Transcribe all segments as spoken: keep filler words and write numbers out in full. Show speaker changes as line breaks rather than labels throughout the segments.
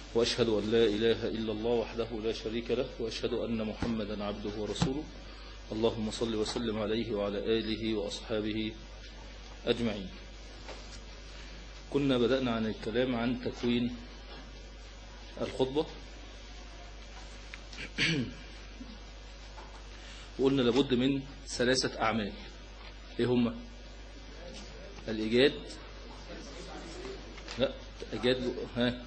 وأشهد أن لا إله إلا الله وحده لا شريك له وأشهد أن محمدا عبده ورسوله. اللهم صل وسلم عليه وعلى آله وأصحابه أجمعين. كنا بدأنا عن الكلام عن تكوين الخطبة، وقلنا لابد من ثلاثة أعمال. إيه هم؟ الإيجاد، لا إيجاد، ها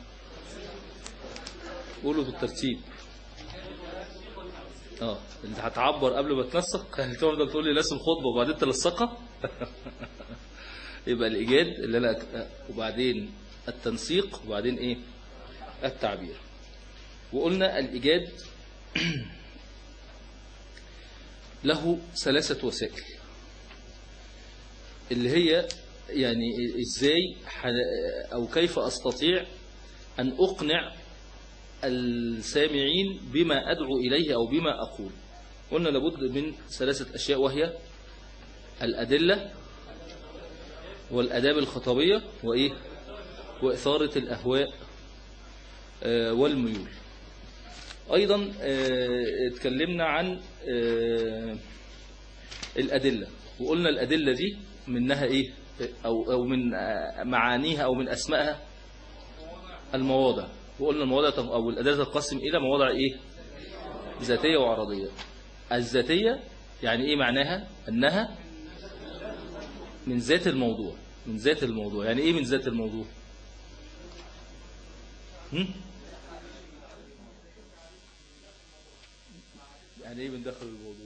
قولوا بالترتيب. اه انت هتعبر قبل ما تنسق، هتفضل تقول لي ناس الخطبه وبعدين تنسقها. يبقى الايجاد اللي انا أك... وبعدين التنسيق وبعدين ايه؟ التعبير. وقلنا الايجاد له ثلاثه وسائل، اللي هي يعني ازاي او كيف استطيع ان اقنع السامعين بما أدعو إليه أو بما أقول. قلنا لابد من ثلاثة أشياء، وهي الأدلة والأداب الخطابية وإيه؟ وإثارة الأهواء والميول. أيضا اتكلمنا عن الأدلة، وقلنا الأدلة دي منها إيه؟ أو أو من معانيها أو من أسمائها المواضع. وقلنا المواضع أو الأدلة تنقسم إلى مواضع إيه؟ ذاتية وعرضية. الذاتية يعني إيه معناها؟ أنها من ذات الموضوع. من ذات الموضوع يعني إيه من ذات الموضوع؟ هم؟ يعني إيه من داخل الموضوع؟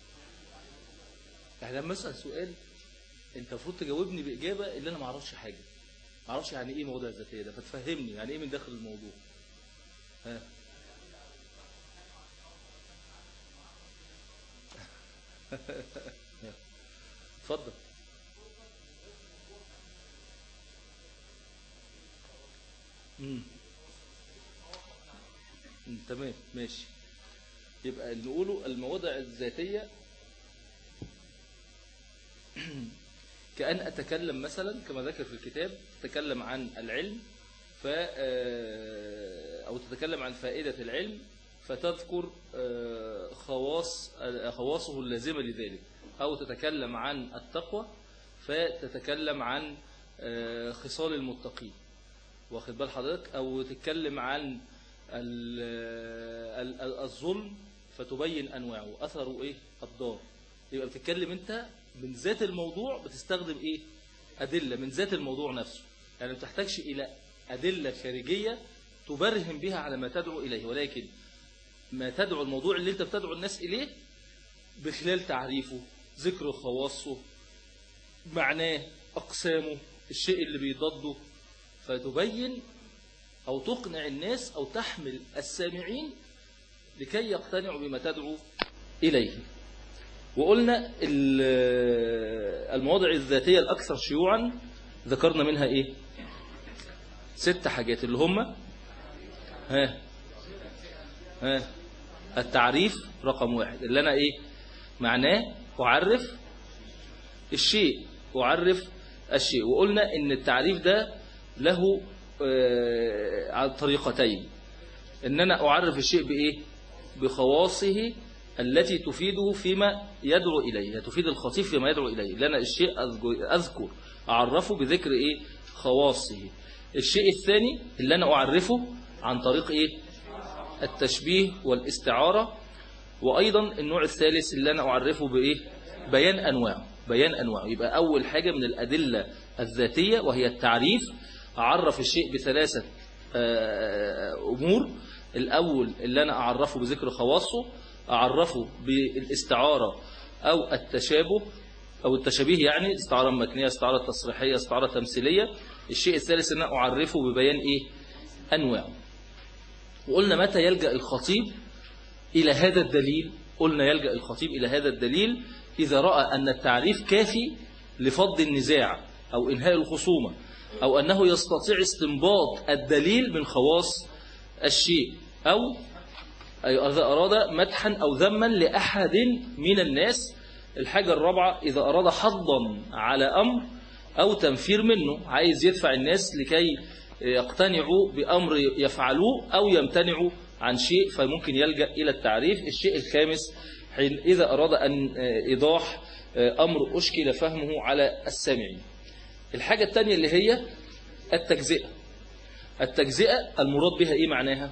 يعني لما أسأل سؤال أنت المفروض تجاوبني بإجابة اللي أنا ما أعرفش حاجة، ما أعرفش يعني إيه موضوع الذاتية ده، فتفهمني يعني إيه من داخل الموضوع. ها اتفضل. امم تمام ماشي. يبقى اللي نقوله المواضع الذاتية كأن أتكلم مثلا كما ذكر في الكتاب، تتكلم عن العلم ف أو تتكلم عن فائدة العلم فتذكر خواص خواصه اللازمة لذلك، أو تتكلم عن التقوى فتتكلم عن خصال المتقين، واخد بال حضرتك، أو تتكلم عن الظلم فتبين أنواعه أثره إيه؟ الضار. يبقى بتتكلم أنت من ذات الموضوع، بتستخدم إيه؟ أدلة من ذات الموضوع نفسه، يعني ما تحتاجش إلى أدلة خارجية تبرهن بها على ما تدعو إليه، ولكن ما تدعو الموضوع اللي أنت بتدعو الناس إليه بخلال تعريفه، ذكر خواصه، معناه، أقسامه، الشيء اللي بيضده، فتبين أو تقنع الناس أو تحمل السامعين لكي يقتنعوا بما تدعو إليه. وقلنا المواضع الذاتية الأكثر شيوعا ذكرنا منها إيه؟ ست حاجات، اللي هم ها ها التعريف رقم واحد، اللي أنا إيه معناه، أعرف الشيء، أعرف الشيء. وقلنا إن التعريف ده له على طريقتين، إن أنا أعرف الشيء بإيه؟ بخواصه التي تفيده فيما يدعو إليه، تفيد الخطيب فيما يدعو إليه، لأن الشيء أذكر أعرفه بذكر إيه؟ خواصه. الشيء الثاني اللي أنا أعرفه عن طريق إيه؟ التشبيه والاستعارة. وأيضا النوع الثالث اللي أنا أعرفه بإيه؟ بيان أنواعه. بيان أنواعه. يبقى أول حاجة من الأدلة الذاتية وهي التعريف، أعرف الشيء بثلاثة أمور. الأول اللي أنا أعرفه بذكر خواصه، أعرفه بالاستعارة أو التشابه أو التشابيه، يعني استعارة مكنية، استعارة تصريحية، استعارة تمثيلية. الشيء الثالث أن أعرفه ببيان إيه؟ أنواعه. وقلنا متى يلجأ الخطيب إلى هذا الدليل؟ قلنا يلجأ الخطيب إلى هذا الدليل إذا رأى أن التعريف كافي لفض النزاع أو إنهاء الخصومة، أو أنه يستطيع استنباط الدليل من خواص الشيء، أو إذا أراد مدحا أو ذما لأحد من الناس. الحاجة الرابعة إذا أراد حظا على أمر أو تنفير منه، عايز يدفع الناس لكي يقتنعوا بأمر يفعلوه أو يمتنعوا عن شيء، فممكن يلجأ إلى التعريف. الشيء الخامس حين إذا أراد أن إيضاح أمر أشكل فهمه على السامعين. الحاجة الثانية اللي هي التجزئة. التجزئة المراد بها إيه معناها؟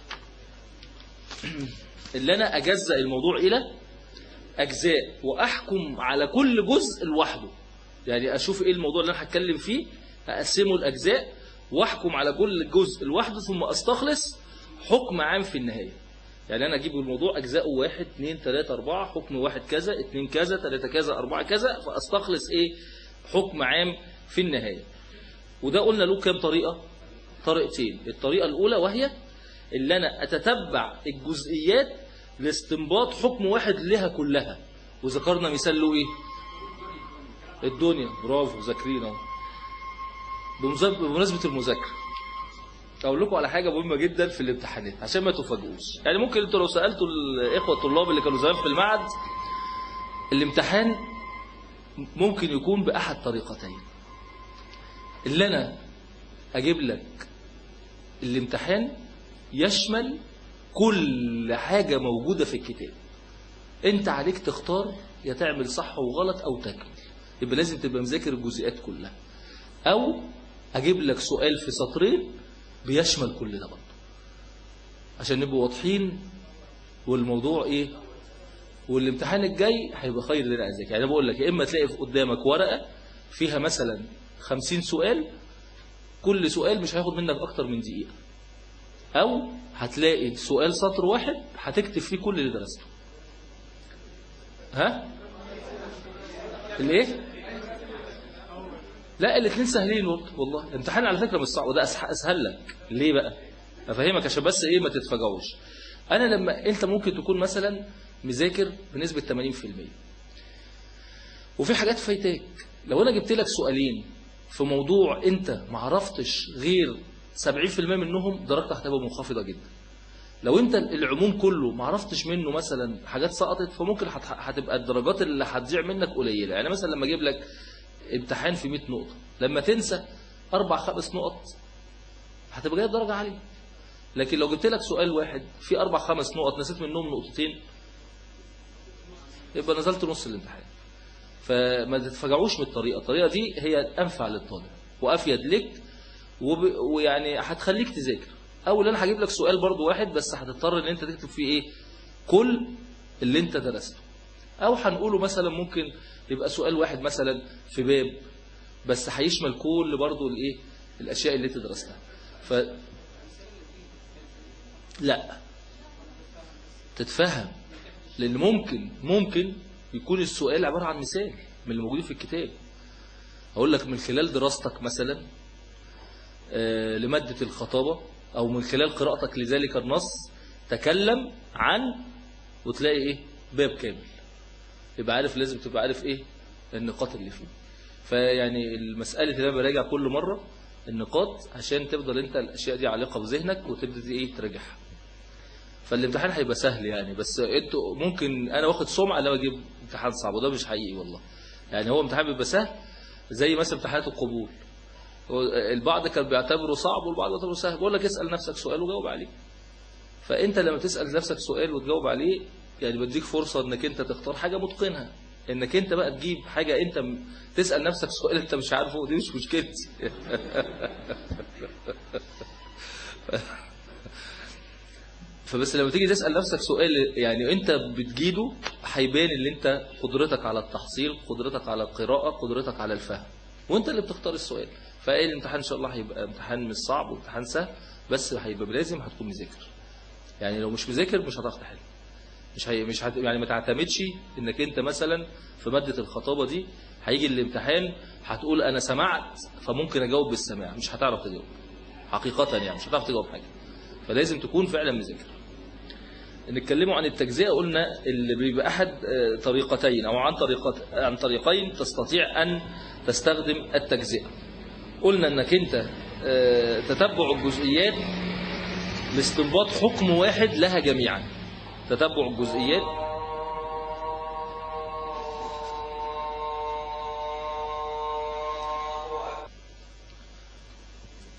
اللي أنا أجزأ الموضوع إلى أجزاء وأحكم على كل جزء لوحده. يعني أشوف إيه الموضوع اللي أنا هتكلم فيه، أقسمه الأجزاء وأحكم على كل جزء لوحده، ثم أستخلص حكم عام في النهاية. يعني أنا أجيب الموضوع أجزاء واحد اثنين ثلاثة أربعة، حكم واحد كذا اثنين كذا ثلاثة كذا أربعة كذا، فأستخلص إيه حكم عام في النهاية. وده قلنا له كام طريقة؟ طريقتين. الطريقة الأولى وهي اللي أنا أتتبع الجزئيات لاستنباط حكم واحد لها كلها، وذكرنا مثال له إيه؟ الدنيا. برافو ذاكرين اهو. بمناسبة المذاكرة أقول لكم على حاجة مهمة جدا في الامتحانات عشان ما تفاجئوش. يعني ممكن انتوا لو سألتوا الإخوة الطلاب اللي كانوا زمان في المعهد، الامتحان ممكن يكون بأحد طريقتين. اللي أنا أجيب لك الامتحان يشمل كل حاجة موجودة في الكتاب، انت عليك تختار يا تعمل صح وغلط أو تكمل، يبقى لازم تبقى مذاكر الجزئيات كلها. أو أجيب لك سؤال في سطرين بيشمل كل ده برضه عشان نبقوا واضحين، والموضوع إيه، والامتحان الجاي هيبقى خير لنا أذاك. يعني أنا بقول لك يا إما تلاقي قدامك ورقة فيها مثلا خمسين سؤال، كل سؤال مش هياخد منك أكتر من دقيقة، أو هتلاقي سؤال سطر واحد هتكتب فيه كل اللي درسته. ها؟ الايه؟ لا الاثنين سهلين والله. الامتحان على فكرة مش صعب، وده أسهل لك. ليه بقى؟ أفهمك عشان بس إيه ما تتفاجئوش. أنا لما أنت ممكن تكون مثلا مذاكر بنسبة ثمانين بالمئة وفي حاجات فايتاك، لو أنا جبت لك سؤالين في موضوع أنت ما عرفتش غير سبعين بالمئة منهم، درجتك هتبقى منخفضة جدا. لو أنت العموم كله ما عرفتش منه مثلا حاجات سقطت، فممكن هتبقى الدرجات اللي هتضيع منك قليلة. يعني مثلا لما أجيب لك امتحان في مئة نقطة، لما تنسى أربع خمس نقط هتبقى جايب درجة عالية. لكن لو جبت لك سؤال واحد في أربع خمس نقط نسيت منهم نقطتين، يبقى نزلت نص الامتحان. فما تتفاجئوش من الطريقة. الطريقة دي هي أنفع للطالب وأفيد لك، وب... ويعني هتخليك تذاكر. أولا أنا هجيب لك سؤال برضو واحد بس هتضطر ان انت تكتب فيه ايه كل اللي انت درسته، او هنقوله مثلا ممكن يبقى سؤال واحد مثلا في باب بس هيشمل كل برضو الايه الاشياء اللي انت درستها. ف لا تتفهم، لان ممكن ممكن يكون السؤال عبارة عن مثال من اللي موجودين في الكتاب. اقول لك من خلال دراستك مثلا لمادة الخطابة، أو من خلال قراءتك لذلك النص تكلم عن، وتلاقي إيه باب كامل، يبقى عارف لازم تبقى عارف إيه النقاط اللي فيه. فيعني المسألة اللي أنا براجع كل مرة النقاط عشان تفضل أنت الأشياء دي عالقة في ذهنك وتبدأ إيه تراجعها. فالامتحان هيبقى سهل يعني، بس أنتوا ممكن أنا واخد سمعة لما أجيب امتحان صعب، وده مش حقيقي والله. يعني هو امتحان بيبقى سهل زي مثلا امتحانات القبول، البعض كان بيعتبره صعب والبعض بيعتبره سهل. بقول لك اسأل نفسك سؤال وجاوب عليه. فأنت لما تسأل نفسك سؤال وتجاوب عليه يعني بديك فرصة انك انت تختار حاجة متقنها. انك انت بقى تجيب حاجة انت م... تسأل نفسك سؤال انت مش عارفه، دي مش مشكلتي. فبس لما تيجي تسأل نفسك سؤال يعني انت بتجيده، هيبان ان انت قدرتك على التحصيل، قدرتك على القراءة، قدرتك على الفهم، وانت اللي بتختار السؤال. فايه الامتحان ان شاء الله هيبقى امتحان مش صعب وامتحان سهل، بس هيبقى لازم هتكون مذاكر. يعني لو مش مذاكر مش هتعرف تحل. مش هي مش هت... يعني ما تعتمدش انك انت مثلا في مادة الخطابة دي هيجي الامتحان هتقول انا سمعت فممكن اجاوب بالسماع، مش هتعرف تجاوب حقيقة، يعني مش هتعرف تجاوب حاجة. فلازم تكون فعلا مذاكر. نتكلموا عن التجزئة، قلنا اللي بيبقى احد طريقتين او عن طريقت عن طريقين تستطيع ان تستخدم التجزئة. قلنا انك انت تتبع الجزئيات لاستنباط حكم واحد لها جميعا. تتبع الجزئيات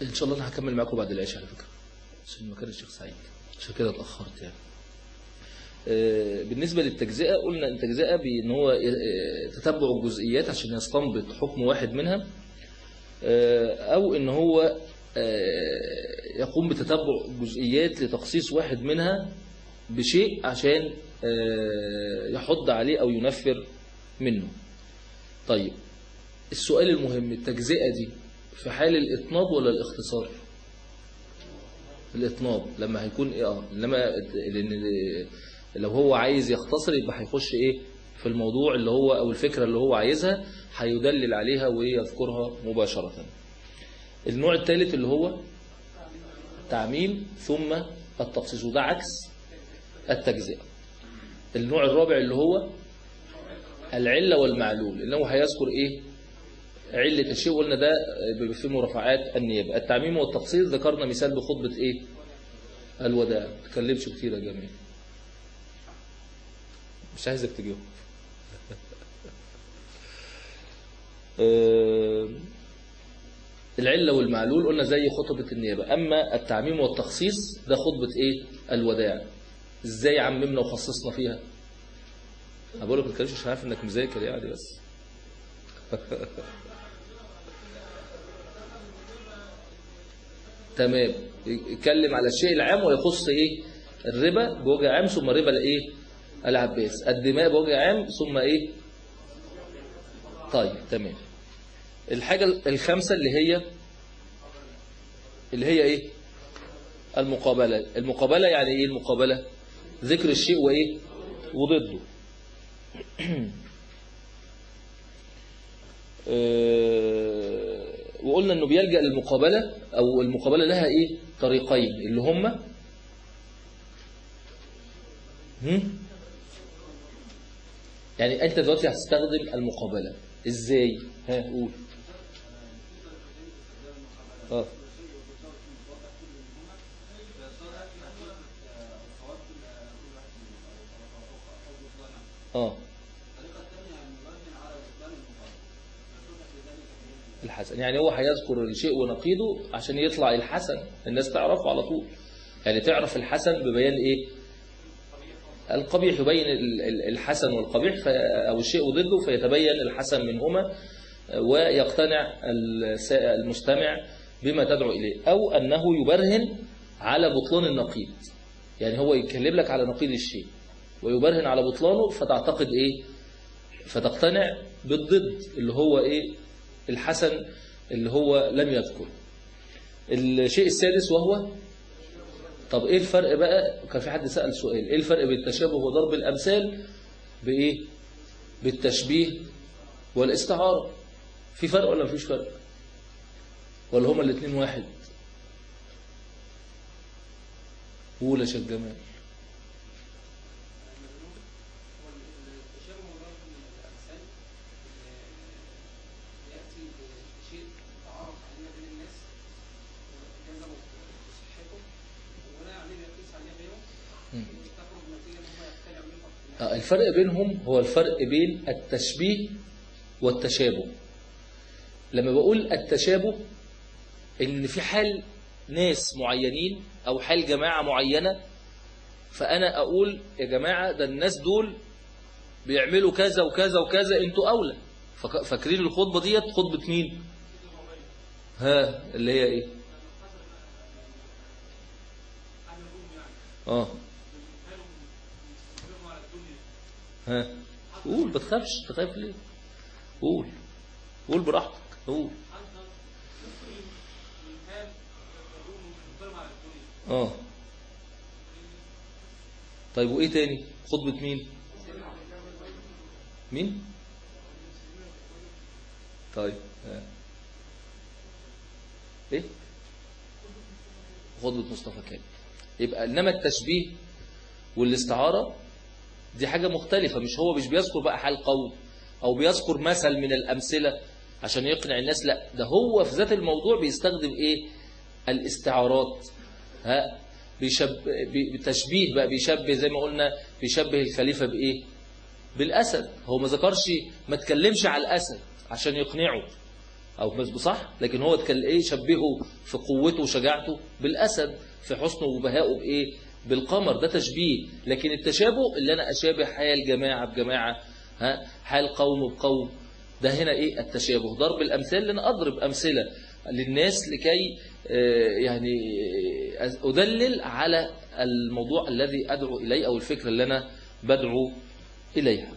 إن شاء الله أنا هكمل معاكم بعد العشاء على فكرة، عشان مكان الشيخ سعيد، عشان كده اتأخرت يعني. بالنسبة للتجزئة قلنا أن التجزئة بأن هو تتبع الجزئيات عشان يستنبط حكم واحد منها، أو أن هو يقوم بتتبع الجزئيات لتخصيص واحد منها بشيء عشان يحض عليه أو ينفر منه. طيب السؤال المهم، التجزئة دي في حال الإطناب ولا الاختصار؟ الإطناب لما هيكون إيه آه لما لأن لو هو عايز يختصر يبقى هيخش إيه في الموضوع اللي هو أو الفكرة اللي هو عايزها، هيدلل عليها ويذكرها مباشرة. النوع الثالث اللي هو تعميم ثم التخصيص، وده عكس التجزئة. النوع الرابع اللي هو العلة والمعلول، اللي هو هيذكر إيه علة الشيء، وقلنا ده في مرافعات النيابة. التعميم والتخصيص ذكرنا مثال بخطبة إيه الوداع، ما تكلمش كتير يا جميل، مش عايزك تجاوب. العلة والمعلول قلنا زي خطبة النيابة. أما التعميم والتخصيص ده خطبة إيه الوداع. إزاي عممنا وخصصنا فيها؟ أنا بقول لك ما تكلمش عشان عارف إنك مذاكر يعني بس. تمام، يتكلم على الشيء العام ويخص إيه الربا بوجه عام، ثم ربا الإيه العباس، الدماء بوجه عام، ثم إيه. طيب تمام. الحاجة الخامسة اللي هي اللي هي إيه المقابلة. المقابلة يعني إيه المقابلة؟ ذكر الشيء وإيه وضده. وقلنا أنه بيلجأ للمقابلة، أو المقابلة لها إيه طريقين اللي هما يعني أنت دلوقتي هتستخدم المقابلة إزاي؟ ها قول. آه. آه. الحسن يعني هو هيذكر الشيء ونقيضه عشان يطلع الحسن، الناس تعرفه على طول، يعني تعرف الحسن ببيان إيه القبيح، يبين الحسن والقبيح أو الشيء ضده فيتبين الحسن منهما، ويقتنع المستمع بما تدعو إليه. أو أنه يبرهن على بطلان النقيض، يعني هو يكلم لك على نقيض الشيء ويبرهن على بطلانه، فتعتقد إيه فتقتنع بالضد اللي هو إيه الحسن اللي هو لم يذكر. الشيء السادس وهو، طب إيه الفرق بقى؟ كان في حد سأل سؤال، إيه الفرق بين التشابه وضرب الأمثال بإيه بالتشبيه والاستعارة؟ في فرق ولا مفيش فرق؟ ولا هما الاثنين واحد؟ قول يا شيخ جمال. الفرق بينهم هو الفرق بين التشبيه والتشابه. لما بقول التشابه ان في حال ناس معينين او حال جماعة معينة، فانا اقول يا جماعة ده الناس دول بيعملوا كذا وكذا وكذا، انتوا اولى. فاكرين الخطبة ديت خطبة مين؟ ها اللي هي ايه؟ اه ها قول، بتخافش، تخاف ليه؟ قول قول براحتك، قول. اه طيب وايه تاني؟ خطبة مين؟ مين؟ طيب ها. ايه؟ خطبة مصطفى كامل. يبقى انما التشبيه والاستعارة دي حاجة مختلفة، مش هو مش بيذكر بقى حال قوم أو بيذكر مثل من الأمثلة عشان يقنع الناس، لا ده هو في ذات الموضوع بيستخدم إيه الاستعارات. ها بيشب بالتشبيه بقى، بيشبه زي ما قلنا، بيشبه الخليفة بإيه بالأسد. هو ما ذكرش، ما تكلمش على الأسد عشان يقنعه، أو بس بصح، لكن هو كان إيه شبهه في قوته وشجاعته بالأسد، في حسنه وبهائه بإيه بالقمر، ده تشبيه. لكن التشابه اللي أنا أشابه حال جماعة بجماعة، ها حال قوم بقوم، ده هنا إيه التشابه. ضرب الأمثال اللي أنا أضرب أمثلة للناس لكي يعني أدلل على الموضوع الذي أدعو إليه أو الفكرة اللي أنا بدعو إليها.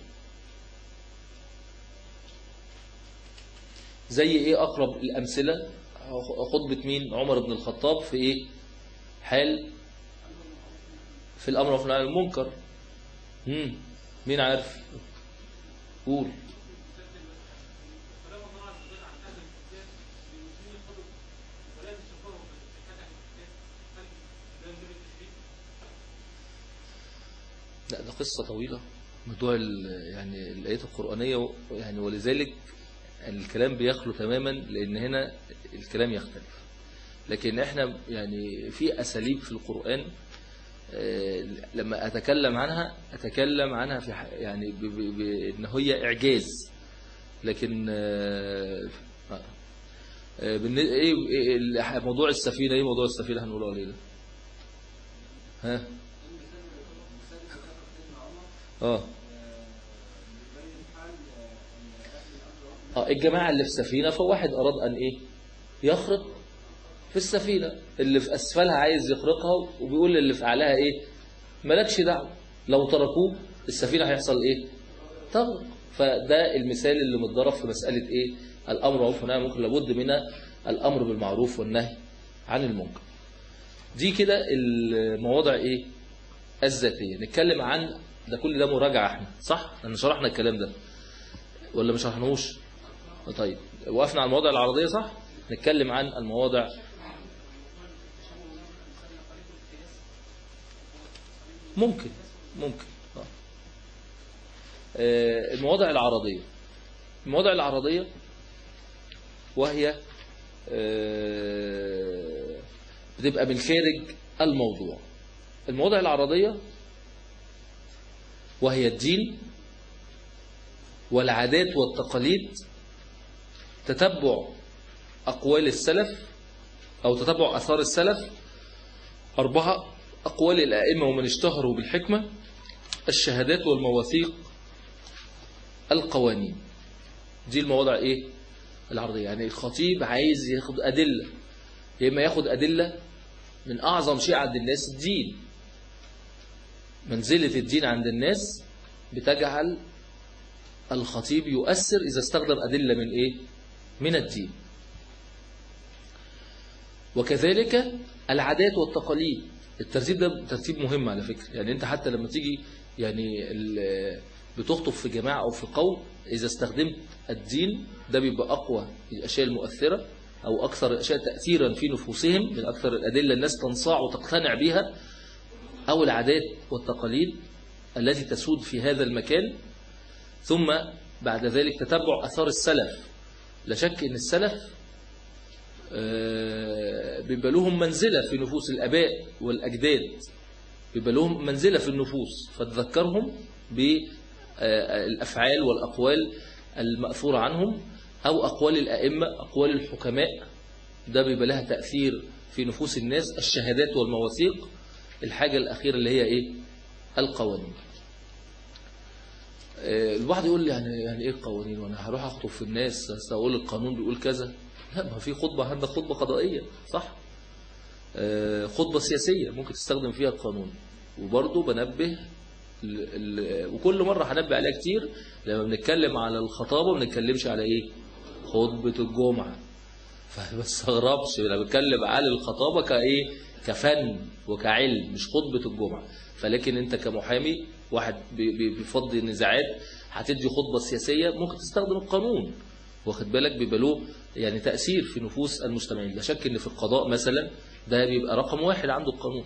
زي إيه أقرب الأمثلة؟ خطبة مين؟ عمر بن الخطاب في إيه حال في الأمر والنهي عن المنكر. مم. مين عارف؟ قول. لا ده قصة طويلة موضوع يعني الآيات القرآنية يعني، ولذلك الكلام بيخلو تماما لأن هنا الكلام يختلف. لكن احنا يعني في أساليب في القرآن لما أتكلم عنها أتكلم عنها في يعني بأن هي إعجاز. لكن ايه موضوع السفينة، ايه موضوع السفينة هنقوله عليه ده؟ ها اه اه الجماعة اللي في سفينة، فواحد أراد أن إيه يخرق في السفينة اللي في أسفلها عايز يخرقها، وبيقول اللي في أعلاها إيه مالكش دعوة، لو تركوه السفينة هيحصل إيه تغرق. فده المثال اللي متضرب في مسألة إيه الأمر بالمعروف والنهي عن المنكر. لابد من الأمر بالمعروف والنهي عن المنكر. دي كده المواضع إيه الذاتية. نتكلم عن ده كل ده مراجعة احنا صح؟ احنا شرحنا الكلام ده ولا مش شرحناهوش؟ طيب وقفنا على المواضع العرضية صح؟ نتكلم عن المواضع ممكن ممكن آه. المواضع العرضية المواضع العرضية وهي آه بتبقى من خارج الموضوع. المواضع العرضية وهي الدين والعادات والتقاليد، تتبع أقوال السلف أو تتبع أثار السلف، أربعة أقوال الأئمة ومن اشتهروا بالحكمة، الشهادات والمواثيق، القوانين. دي المواضع إيه العرضية. يعني الخطيب عايز ياخد أدلة، يا إما ياخد أدلة من أعظم شيء عند الناس الدين. منزلة الدين عند الناس بتجعل الخطيب يؤثر إذا استخدم أدلة من إيه من الدين. وكذلك العادات والتقاليد. الترتيب ده ترتيب مهم على فكرة. يعني أنت حتى لما تيجي يعني بتخطب في جماعة أو في قوم، إذا استخدمت الدين ده بيبقى أقوى الأشياء المؤثرة أو أكثر الأشياء تأثيرا في نفوسهم، من أكثر الأدلة الناس تنصاع وتقتنع بها، أو العادات والتقاليد التي تسود في هذا المكان. ثم بعد ذلك تتبع أثار السلف. لا شك أن السلف بيبقى لهم منزلة في نفوس الآباء والأجداد، بيبقى لهم منزلة في النفوس، فتذكرهم بالأفعال والأقوال المأثورة عنهم، أو أقوال الأئمة، أقوال الحكماء، ده بيبقى لها تأثير في نفوس الناس. الشهادات والمواثيق. الحاجة الأخيرة اللي هي إيه القوانين. الواحد يقول لي يعني يعني إيه القوانين، وأنا هروح أخطب في الناس أقول القانون بيقول كذا؟ لا، ما في خطبة عندك خطبة قضائية صح؟ خطبة سياسية ممكن تستخدم فيها القانون. وبرضه بنبه وكل مرة هنبه عليها كتير، لما بنتكلم على الخطابة ما بنتكلمش على إيه خطبة الجمعة. فما تستغربش لما بنتكلم على الخطابة كإيه كفن وكعلم، مش خطبة الجمعة. فلكن أنت كمحامي واحد بيفضي النزاعات، هتدي خطبة سياسية ممكن تستخدم القانون، واخد بالك، بيبقى له يعني تأثير في نفوس المستمعين. لا شك ان في القضاء مثلا ده بيبقى رقم واحد عنده القانون.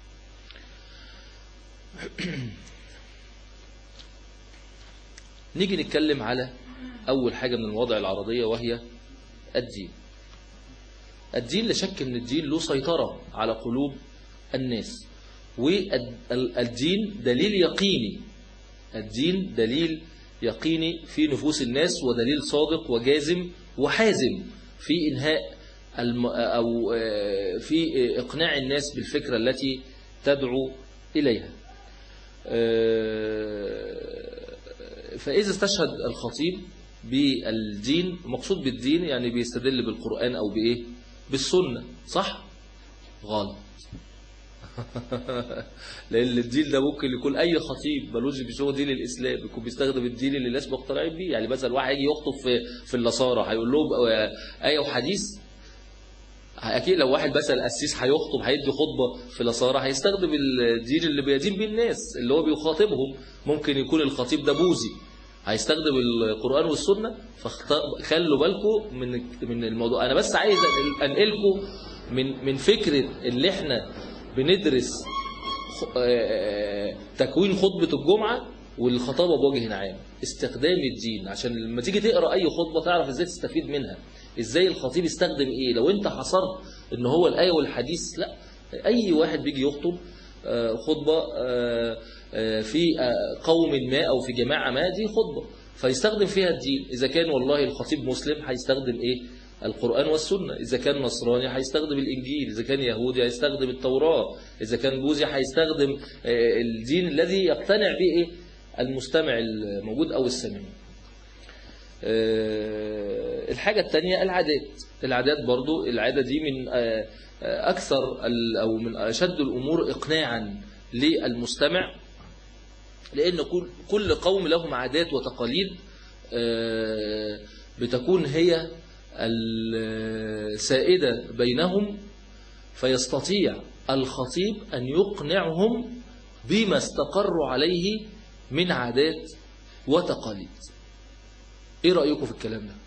نيجي نتكلم على أول حاجة من المواضع العرضية وهي الدين. الدين لا شك ان الدين له سيطرة على قلوب الناس، والدين دليل يقيني. الدين دليل يقيني في نفوس الناس، ودليل صادق وجازم وحازم. في إنهاء الم أو في إقناع الناس بالفكرة التي تدعو إليها. فإذا استشهد الخطيب بالدين، مقصود بالدين يعني بيستدل بالقرآن أو بإيه؟ بالسنة، صح؟ غلط. لأن الدين ده ممكن يكون أي خطيب ملوش بشغل دين الإسلام يكون بيستخدم الدين اللي الناس مقتنعين بيه. يعني مثلا واحد يجي يخطب في في النصارى هيقول لهم آية وحديث؟ أكيد لو واحد مثلا قسيس هيخطب هيدي خطبة في النصارى هيستخدم الدين اللي بيدين بيه الناس اللي هو بيخاطبهم. ممكن يكون الخطيب ده بوذي هيستخدم القرآن والسنة. فخلوا بالكم من من الموضوع. أنا بس عايز أنقلكم من من فكرة اللي احنا بندرس تكوين خطبة الجمعة والخطابة بوجه عام، استخدام الدين عشان لما تيجي تقرأ أي خطبة تعرف إزاي تستفيد منها، إزاي الخطيب يستخدم إيه. لو أنت حصرت إن هو الآية والحديث، لا، أي واحد بيجي يخطب خطبة في قوم ما أو في جماعة ما، دي خطبة فيستخدم فيها الدين. إذا كان والله الخطيب مسلم هيستخدم إيه؟ القرآن والسنة. إذا كان نصراني هيستخدم الإنجيل، إذا كان يهودي هيستخدم التوراة، إذا كان بوذي هيستخدم الدين الذي يقتنع به إيه؟ المستمع الموجود أو السامع. الحاجة الثانية العادات. العادات برضو، العادة دي من أكثر أو من أشد الأمور إقناعا للمستمع، لأن كل قوم لهم عادات وتقاليد بتكون هي السائدة بينهم، فيستطيع الخطيب أن يقنعهم بما استقروا عليه من عادات وتقاليد. إيه رأيكم في الكلام ده؟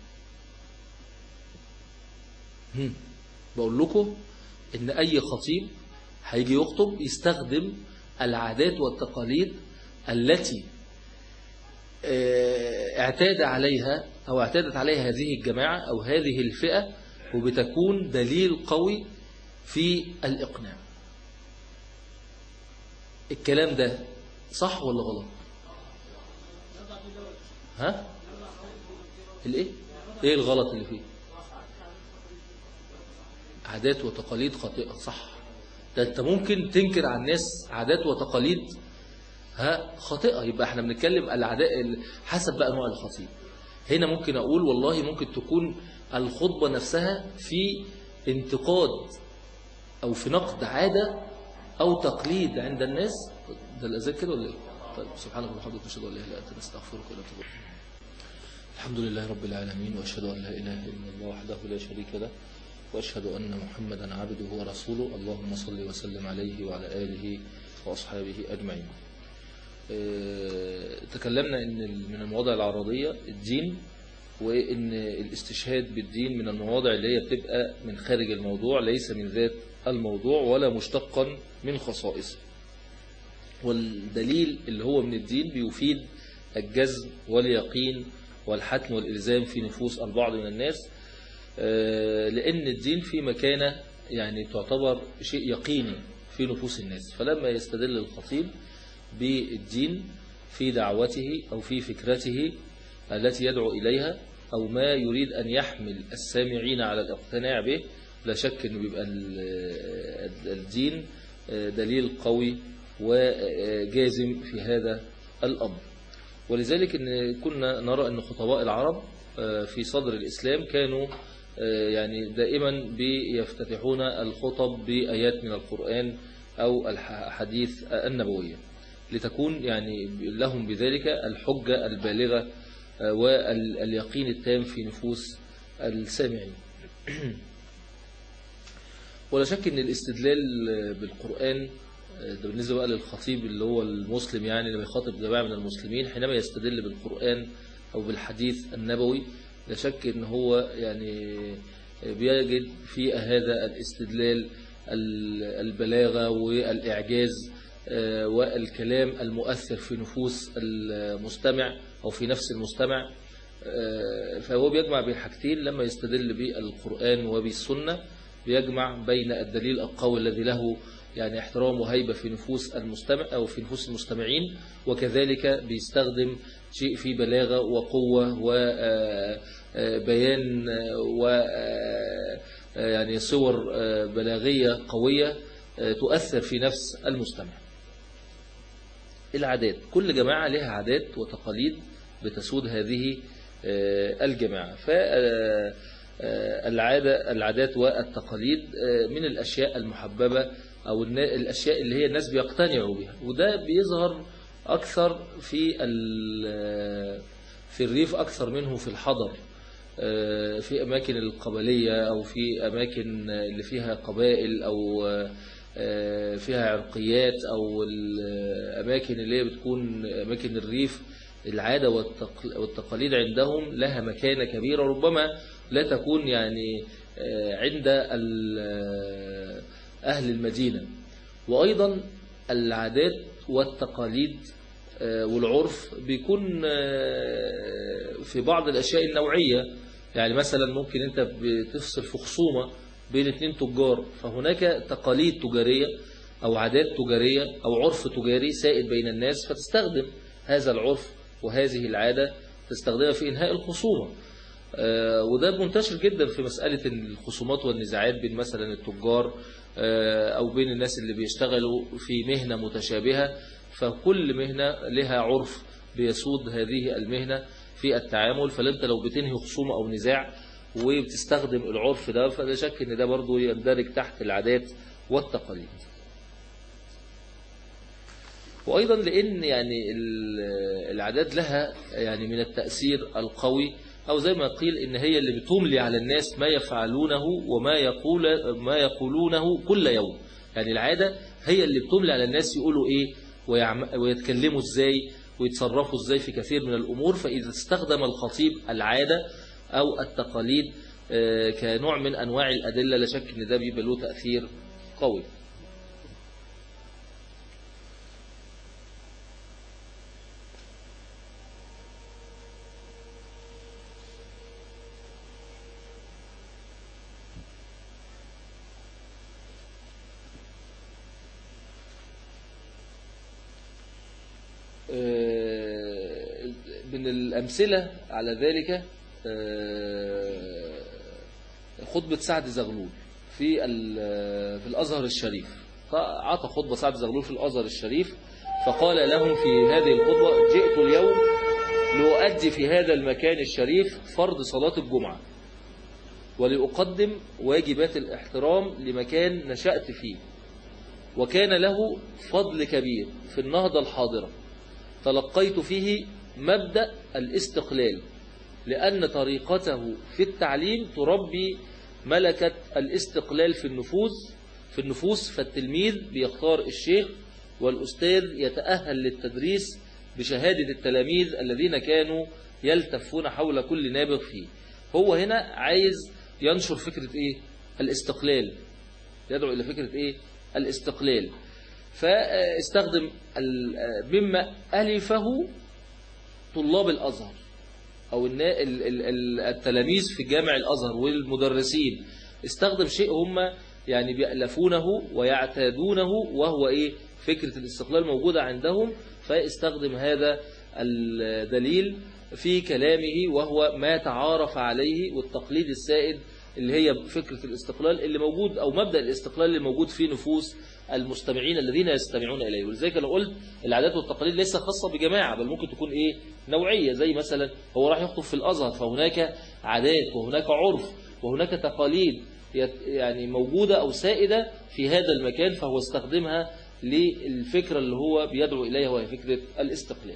هم. بقول لكم إن أي خطيب هيجي يخطب يستخدم العادات والتقاليد التي اعتاد عليها أو اعتادت عليها هذه الجماعة أو هذه الفئة، وبتكون دليل قوي في الإقناع. الكلام ده صح ولا غلط؟ ها؟ الايه؟ ايه الغلط اللي فيه؟ عادات وتقاليد خاطئة، صح. ده انت ممكن تنكر على الناس عادات وتقاليد ها خاطئة. يبقى احنا بنتكلم العادات حسب بقى نوع الخطيب. هنا ممكن اقول والله ممكن تكون الخطبة نفسها في انتقاد او في نقد عادة او تقليد عند الناس. ده الأذان كده ولا ايه؟ طيب، سبحانك وبحمدك نشهد ان لا اله الا انت نستغفرك ونتوب اليك. الحمد لله رب العالمين، واشهد ان لا اله الا الله وحده لا شريك له، واشهد ان محمدا عبده ورسوله. اللهم صل وسلم عليه وعلى اله واصحابه اجمعين. اه تكلمنا ان من المواضع العرضيه الدين، وان الاستشهاد بالدين من المواضع اللي هي بتبقى من خارج الموضوع، ليس من ذات الموضوع ولا مشتقا من خصائصه. والدليل اللي هو من الدين بيفيد الجزم واليقين والحتم والإلزام في نفوس البعض من الناس، لأن الدين في مكانة يعني تعتبر شيء يقيني في نفوس الناس. فلما يستدل الخطيب بالدين في دعوته أو في فكرته التي يدعو إليها أو ما يريد أن يحمل السامعين على الاقتناع به، لا شك أنه بيبقى الدين دليل قوي وجازم في هذا الأمر. ولذلك إن كنا نرى أن خطباء العرب في صدر الإسلام كانوا يعني دائما بيفتتحون الخطب بآيات من القرآن أو الحديث النبوية، لتكون يعني لهم بذلك الحجة البالغة واليقين التام في نفوس السامعين. ولا شك أن الاستدلال بالقرآن ده بالنسبة بقى للخطيب اللي هو المسلم، يعني اللي بيخاطب جماعة من المسلمين، حينما يستدل بالقرآن أو بالحديث النبوي، لا شك أن هو يعني بيجد في هذا الاستدلال البلاغة والإعجاز والكلام المؤثر في نفوس المستمع أو في نفس المستمع. فهو بيجمع بين حاجتين لما يستدل بالقرآن وبالسنة، بيجمع بين الدليل القوي الذي له يعني احترام وهيبة في نفوس المستمع أو في نفوس المستمعين، وكذلك بيستخدم شيء في بلاغة وقوة وبيان و يعني صور بلاغية قوية تؤثر في نفس المستمع. العادات، كل جماعة لها عادات وتقاليد بتسود هذه الجماعة. فالعادة العادات والتقاليد من الأشياء المحببة أو الأشياء اللي هي الناس بيقتنعوا بها، وده بيظهر أكثر في في الريف أكثر منه في الحضر، في أماكن القبلية أو في أماكن اللي فيها قبائل أو فيها عرقيات أو الأماكن اللي هي بتكون أماكن الريف. العادة والتقاليد عندهم لها مكانة كبيرة، ربما لا تكون يعني عند أهل المدينة. وأيضا العادات والتقاليد والعرف بيكون في بعض الأشياء النوعية، يعني مثلا ممكن أنت بتفصل في خصومة بين اثنين تجار، فهناك تقاليد تجارية أو عادات تجارية أو عرف تجاري سائد بين الناس، فتستخدم هذا العرف وهذه العادة تستخدمها في إنهاء الخصومة. وده منتشر جدا في مسألة الخصومات والنزاعات بين مثلا التجار أو بين الناس اللي بيشتغلوا في مهنة متشابهة، فكل مهنة لها عرف بيسود هذه المهنة في التعامل. فلنت لو بتنهي خصومة أو نزاع وبتستخدم العرف ده، فلا شك ان ده برضو يندرج تحت العادات والتقاليد. وأيضا لأن يعني العادات لها يعني من التأثير القوي، أو زي ما قيل إن هي اللي بتملي على الناس ما يفعلونه وما يقول ما يقولونه كل يوم. يعني العادة هي اللي بتملي على الناس يقولوا إيه ويتكلموا إزاي ويتصرفوا إزاي في كثير من الأمور. فإذا استخدم الخطيب العادة أو التقاليد كنوع من أنواع الأدلة، لا شك إن ده بيبقى له تأثير قوي. من الأمثلة على ذلك خطبة سعد زغلول في في الأزهر الشريف. فعطى خطبة سعد زغلول في الأزهر الشريف، فقال لهم في هذه الخطبة: جئت اليوم لأؤدي في هذا المكان الشريف فرض صلاة الجمعة، ولأقدم واجبات الاحترام لمكان نشأت فيه، وكان له فضل كبير في النهضة الحاضرة. تلقيت فيه مبدأ الاستقلال، لأن طريقته في التعليم تربي ملكة الاستقلال في النفوس في النفوس فالتلميذ بيختار الشيخ، والأستاذ يتأهل للتدريس بشهادة التلاميذ الذين كانوا يلتفون حول كل نابغ فيه. هو هنا عايز ينشر فكرة إيه؟ الاستقلال، يدعو إلى فكرة إيه؟ الاستقلال. فاستخدم مما ألفه طلاب الأزهر أو التلاميذ في جامع الأزهر والمدرسين، استخدم شيء هم يعني بيألفونه ويعتادونه، وهو إيه؟ فكرة الاستقلال موجودة عندهم. فاستخدم هذا الدليل في كلامه، وهو ما تعارف عليه والتقليد السائد اللي هي فكرة الاستقلال اللي موجود، أو مبدأ الاستقلال اللي موجود في نفوس المستمعين الذين يستمعون إليه. ولذلك أنا قلت العادات والتقاليد ليس خاصة بجماعة، بل ممكن تكون إيه؟ نوعية. زي مثلا هو راح يخطب في الأزهر، فهناك عادات وهناك عرف وهناك تقاليد يعني موجودة أو سائدة في هذا المكان، فهو استخدمها للفكرة اللي هو بيدعو إليها، وهي فكرة الاستقلال.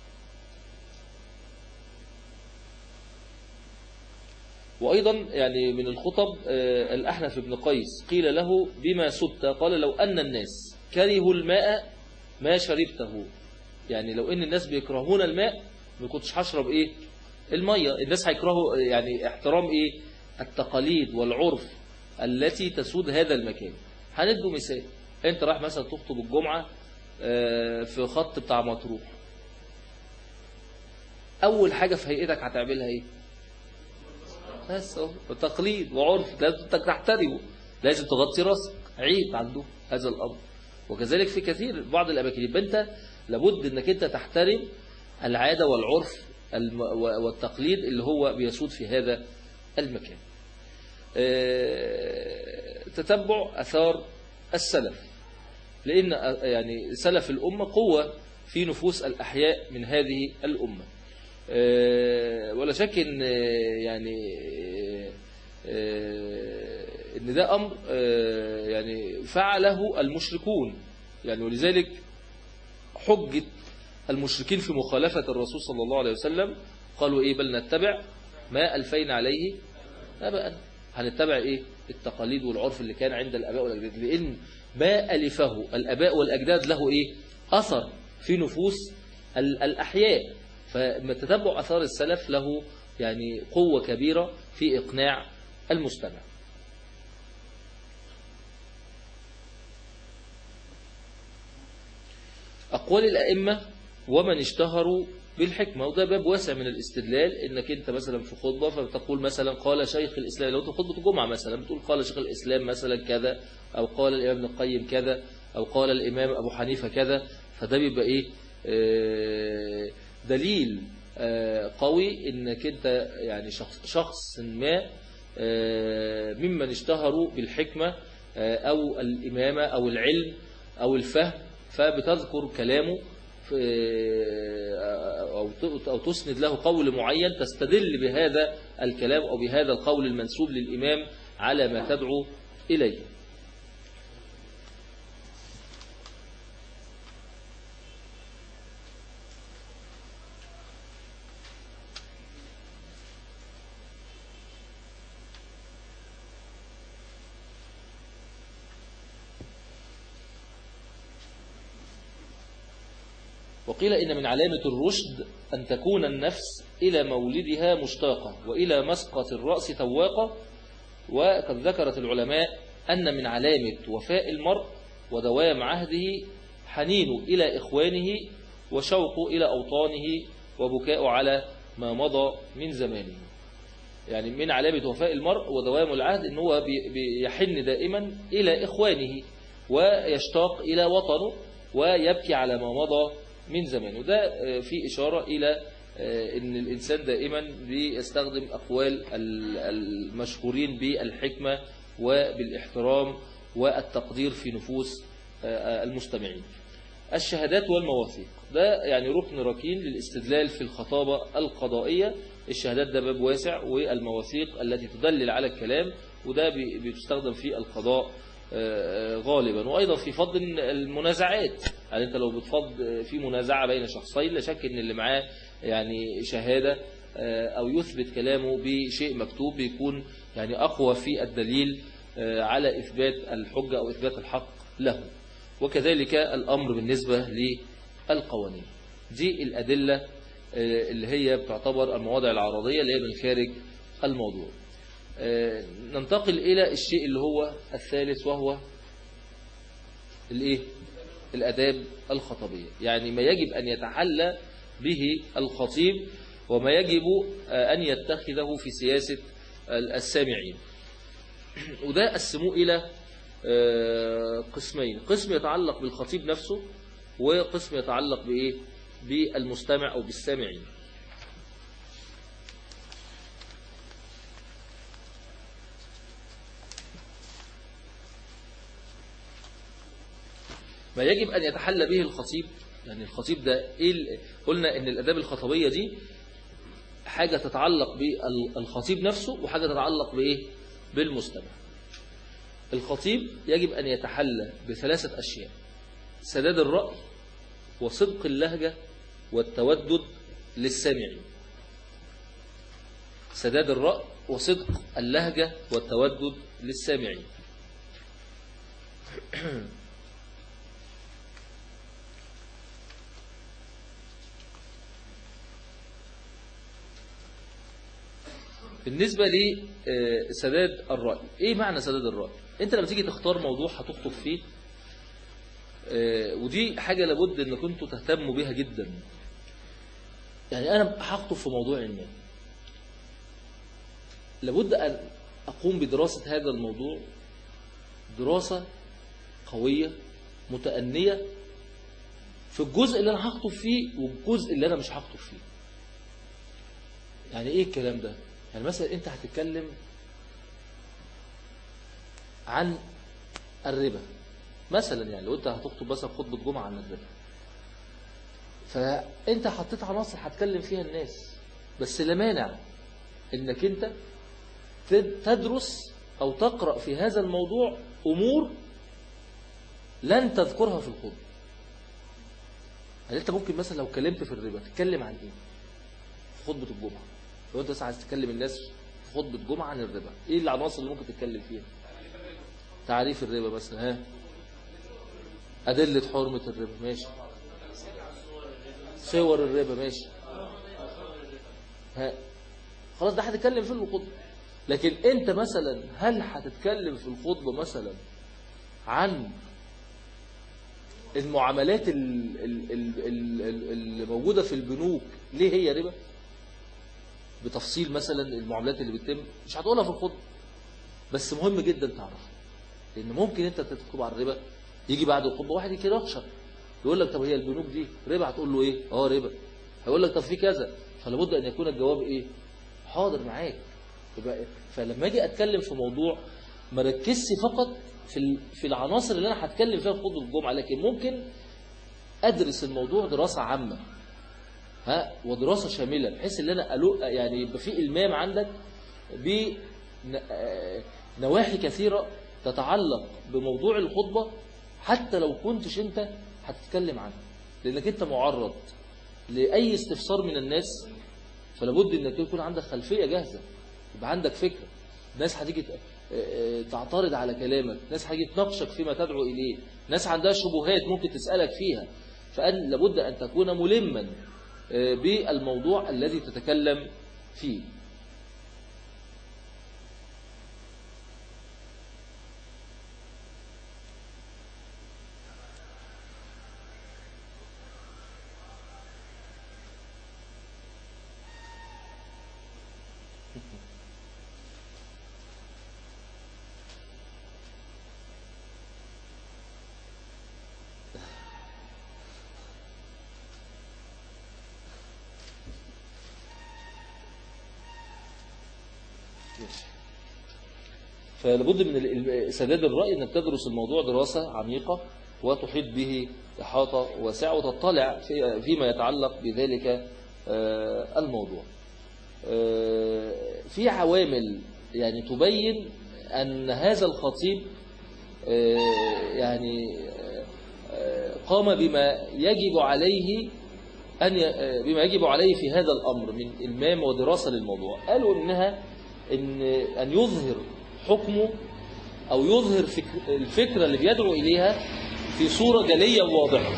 وأيضا يعني من الخطب الأحنف بن قيس قيل له: بما سدت؟ قال: لو أن الناس كرهوا الماء ما شربته. يعني لو أن الناس بيكرهون الماء ما كنتش هشرب إيه؟ المية. الناس هيكرهوا يعني احترام إيه؟ التقاليد والعرف التي تسود هذا المكان. هندوا مثال: أنت راح مثلا تخطب الجمعة في خط بتاع مطروح، أول حاجة في هيئتك هتعملها إيه؟ بس تقليد وعرف لازم تحترمه، لازم تغطي راسك. عيب عنده هذا الأمر. وكذلك في كثير بعض الأماكن. يبقى أنت لابد أنك أنت تحترم العادة والعرف والتقليد اللي هو بيسود في هذا المكان. تتبع أثار السلف، لأن يعني سلف الأمة قوة في نفوس الأحياء من هذه الأمة. ولا شك إن يعني إن ده أمر يعني فعله المشركون يعني. ولذلك حجة المشركين في مخالفة الرسول صلى الله عليه وسلم قالوا إيه؟ بل نتبع ما ألفين عليه آباءنا. هنتبع إيه؟ التقاليد والعرف اللي كان عند الآباء والأجداد، لأن ما ألفه الآباء والأجداد له إيه؟ أثر في نفوس الأحياء. فما تتبع أثار السلف له يعني قوة كبيرة في إقناع المستمع. أقوال الأئمة ومن اشتهروا بالحكمة، وده باب واسع من الاستدلال. إنك أنت مثلا في خطبة فبتقول مثلا قال شيخ الإسلام، لو أنت خطبة الجمعة مثلا بتقول قال شيخ الإسلام مثلا كذا، أو قال الإمام ابن القيم كذا، أو قال الإمام أبو حنيفة كذا، فده بيبقى إيه؟ آه دليل آه قوي إنك أنت يعني شخص, شخص ما آه ممن اشتهروا بالحكمة آه أو الإمامة أو العلم أو الفهم، فبتذكر كلامه أو تسند له قول معين تستدل بهذا الكلام أو بهذا القول المنسوب للإمام على ما تدعو إليه. وقيل إن من علامة الرشد أن تكون النفس إلى مولدها مشتاقة وإلى مسقط الرأس تواقة. وقد ذكرت العلماء أن من علامة وفاء المرء ودوام عهده حنين إلى إخوانه وشوق إلى أوطانه وبكاء على ما مضى من زمانه. يعني من علامة وفاء المرء ودوام العهد أنه هو بيحن دائما إلى إخوانه ويشتاق إلى وطنه ويبكي على ما مضى من زمان. وده في إشارة إلى أن الإنسان دائما بيستخدم أقوال المشهورين بالحكمة وبالاحترام والتقدير في نفوس المستمعين. الشهادات والمواثيق ده يعني ركن ركين للاستدلال في الخطابة القضائية. الشهادات ده باب واسع، والمواثيق التي تدلل على الكلام، وده بيستخدم في القضاء غالبا. وأيضا في فض المنازعات، يعني أنت لو بتفض في منازعة بين شخصين لا شك أن اللي معاه يعني شهادة أو يثبت كلامه بشيء مكتوب بيكون يعني أقوى في الدليل على إثبات الحجة أو إثبات الحق له. وكذلك الأمر بالنسبة للقوانين. دي الأدلة اللي هي بتعتبر المواضع العرضية اللي هي من خارج الموضوع. ننتقل إلى الشيء اللي هو الثالث، وهو الإيه؟ الأداب الخطبية، يعني ما يجب أن يتحلى به الخطيب وما يجب أن يتخذه في سياسة السامعين. وده قسموه إلى قسمين، قسم يتعلق بالخطيب نفسه وقسم يتعلق بإيه؟ بالمستمع أو بالسامعين. ما يجب أن يتحلى به الخطيب، يعني الخطيب ده إيه؟ قلنا إن الأداب الخطبية دي حاجة تتعلق بالخطيب نفسه وحاجة تتعلق بإيه؟ بالمستمع. الخطيب يجب أن يتحلى بثلاثة أشياء: سداد الرأي وصدق اللهجة والتودد للسامعين. سداد الرأي وصدق اللهجة والتودد للسامعين. بالنسبة لسداد الرأي، ايه معنى سداد الرأي؟ انت لما تيجي تختار موضوع هتخطب فيه، ودي حاجة لابد ان كنتوا تهتموا بها جدا. يعني انا هخطب في موضوع ما، لابد ان اقوم بدراسة هذا الموضوع دراسة قوية متأنية في الجزء اللي أنا هخطب فيه والجزء اللي أنا مش هخطب فيه. يعني إيه الكلام ده؟ يعني مثلا أنت هتتكلم عن الربا مثلا، يعني لو أنت هتخطب مثلا خطبة جمعة عن الربا، فأنت حطيت عناصر هتكلم فيها الناس، بس لا مانع إنك أنت تدرس أو تقرأ في هذا الموضوع أمور لن تذكرها في الخطبة. يعني أنت ممكن مثلا لو كلمت في الربا تتكلم عن إيه في خطبة الجمعة؟ لو أنت عايز تكلم الناس في خطبة جمعة عن الربا، إيه العناصر اللي ممكن تتكلم فيها؟ تعريف الربا مثلا، ها، أدلة حرمة الربا، ماشي، صور الربا، ماشي، ها، خلاص ده هتتكلم في الخطبة. لكن أنت مثلا هل هتتكلم في الخطبة مثلا عن المعاملات اللي موجودة في البنوك ليه هي ربا بتفصيل؟ مثلا المعاملات اللي بتتم مش هتقولها في الخطبة، بس مهم جدا تعرفها، لأن ممكن أنت تخطب عن الربا يجي بعد الخطبة واحد يكرهشك يقول لك طب هي البنوك دي ربا؟ هتقول له إيه؟ آه ربا. هيقول لك طب في كذا، فلابد أن يكون الجواب إيه؟ حاضر معاك. فلما أجي أتكلم في موضوع ما ركزش فقط في في العناصر اللي أنا هتكلم فيها في خطبة الجمعة، لكن ممكن أدرس الموضوع دراسة عامة، ها، ودراسة شاملة، بحيث ان انا ألو يعني يبقى في إلمام عندك بنواحي كثيرة تتعلق بموضوع الخطبة، حتى لو كنتش انت هتتكلم عنها، لانك انت معرض لأي استفسار من الناس، فلابد انك يكون عندك خلفية جاهزة، يبقى عندك فكرة. ناس هتيجي تعترض على كلامك، ناس هتيجي تناقشك فيما تدعو إليه، ناس عندها شبهات ممكن تسألك فيها، فأن لابد أن تكون ملما بالموضوع الذي تتكلم فيه. فلابد من سداد الرأي أنك تدرس الموضوع دراسة عميقة وتحيط به إحاطة واسعة وتطلع فيما يتعلق بذلك الموضوع. في عوامل يعني تبين أن هذا الخطيب يعني قام بما يجب عليه أن بما يجب عليه في هذا الأمر من إلمام ودراسة للموضوع. قالوا إنها إن أن يظهر حكمه أو يظهر فكر الفكرة اللي بيدعو إليها في صورة جلية واضحة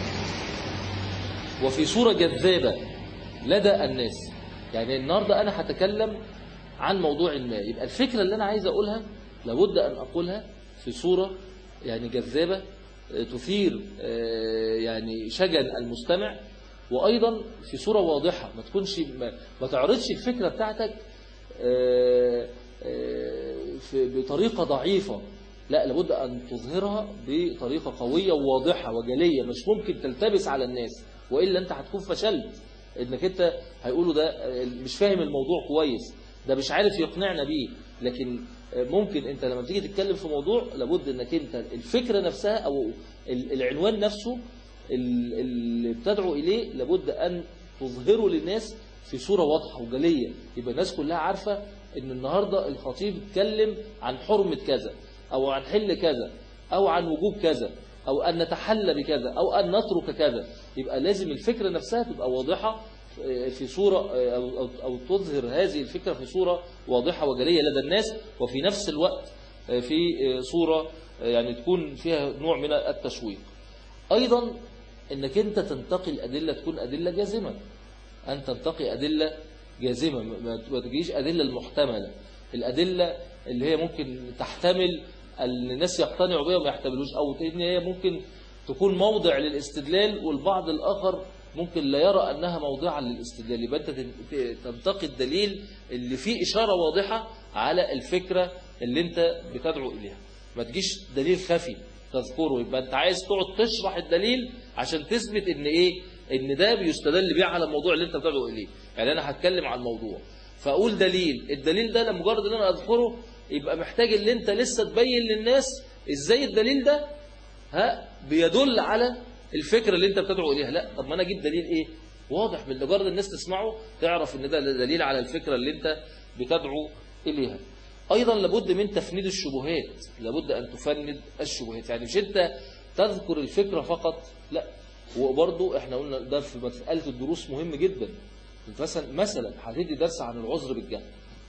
وفي صورة جذابة لدى الناس. يعني النهاردة أنا هتكلم عن موضوع ما، يبقى الفكرة اللي أنا عايز أقولها لابد أن أقولها في صورة يعني جذابة تثير يعني شجن المستمع، وأيضا في صورة واضحة، ما تكونش ما تعرضش الفكرة بتاعتك بطريقة ضعيفة، لا، لابد أن تظهرها بطريقة قوية وواضحة وجلية، مش ممكن تلتبس على الناس، وإلا أنت هتكون فشلت، إنك أنت هيقولوا ده مش فاهم الموضوع كويس، ده مش عارف يقنعنا بيه. لكن ممكن أنت لما تيجي تتكلم في موضوع لابد أنك أنت الفكرة نفسها أو العنوان نفسه اللي بتدعو إليه لابد أن تظهره للناس في صورة واضحة وجلية، يبقى الناس كلها عارفة إن النهاردة الخطيب اتكلم عن حرمة كذا أو عن حل كذا أو عن وجوب كذا أو أن نتحلى بكذا أو أن نترك كذا. يبقى لازم الفكرة نفسها تبقى واضحة في صورة أو, أو, أو تظهر هذه الفكرة في صورة واضحة وجلية لدى الناس، وفي نفس الوقت في صورة يعني تكون فيها نوع من التشويق. أيضا أنك أنت تنتقي الأدلة تكون أدلة جازمة، أن تنتقي أدلة جازمة، ما تجيش أدلة المحتملة، الأدلة اللي هي ممكن تحتمل الناس يقتنعوا بها وما يحتملوش، أو إن هي ممكن تكون موضع للاستدلال والبعض الآخر ممكن لا يرى أنها موضعا للاستدلال. يبقى أنت تنتقي الدليل اللي فيه إشارة واضحة على الفكرة اللي أنت بتدعو إليها، ما تجيش دليل خفي تذكره. يبقى انت عايز تقعد تشرح الدليل عشان تثبت ان ايه، ان ده بيستدل بيه على الموضوع اللي انت بتدعو اليه. يعني انا هتكلم عن الموضوع فاقول دليل، الدليل ده لمجرد ان انا اذكره يبقى محتاج ان انت لسه تبين للناس ازاي الدليل ده ها بيدل على الفكره اللي انت بتدعو اليها. لا، طب ما انا اجيب دليل ايه واضح من مجرد الناس تسمعه تعرف ان ده دليل على الفكره اللي انت بتدعو اليها. ايضا لابد من تفنيد الشبهات، لابد ان تفند الشبهات. يعني مش انت تذكر الفكره فقط، لا، وبرضه احنا قلنا ده في مساله الدروس مهم جدا. مثلا مثلا هتدي درس عن العذر بالجهل،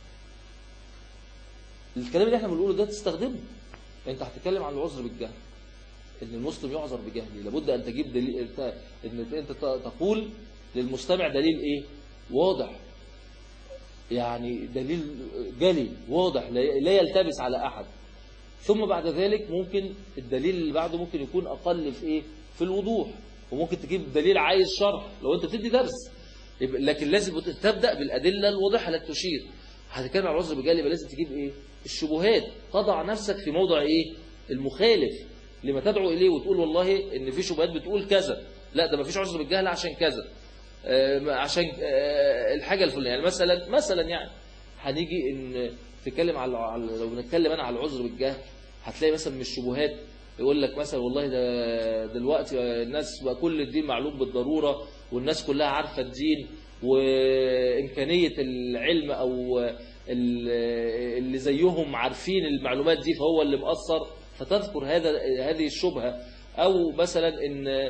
الكلام اللي احنا بنقوله ده تستخدمه. انت هتتكلم عن العذر بالجهل، ان المسلم يعذر بجهله، لابد ان تجيب دليل، انت ان انت تقول للمستمع دليل ايه واضح، يعني دليل جلي واضح لا يلتبس على احد. ثم بعد ذلك ممكن الدليل اللي بعده ممكن يكون اقل في ايه، في الوضوح، وممكن تجيب دليل عايز شرح لو انت بتدي درس. لكن لازم تبدا بالادله الواضحه التي تشير. هتتكلم عن العذر بالجهل يبقى لازم تجيب ايه، الشبهات، تضع نفسك في موضع ايه، المخالف لما تدعو اليه، وتقول والله ان في شبهات بتقول كذا، لا ده ما فيش عذر بالجهل عشان كذا، آه عشان آه الحاجه الفلانيه. يعني مثلا مثلا يعني هنيجي ان تتكلم على، لو بنتكلم انا على العذر بالجهل هتلاقي مثلا من الشبهات يقول لك مثلا والله ده دلوقتي الناس بقى كل الدين معلوم بالضروره، والناس كلها عارفه الدين، وامكانيه العلم او اللي زيهم عارفين المعلومات دي فهو اللي مقصر، فتذكر هذا هذه الشبهه. او مثلا ان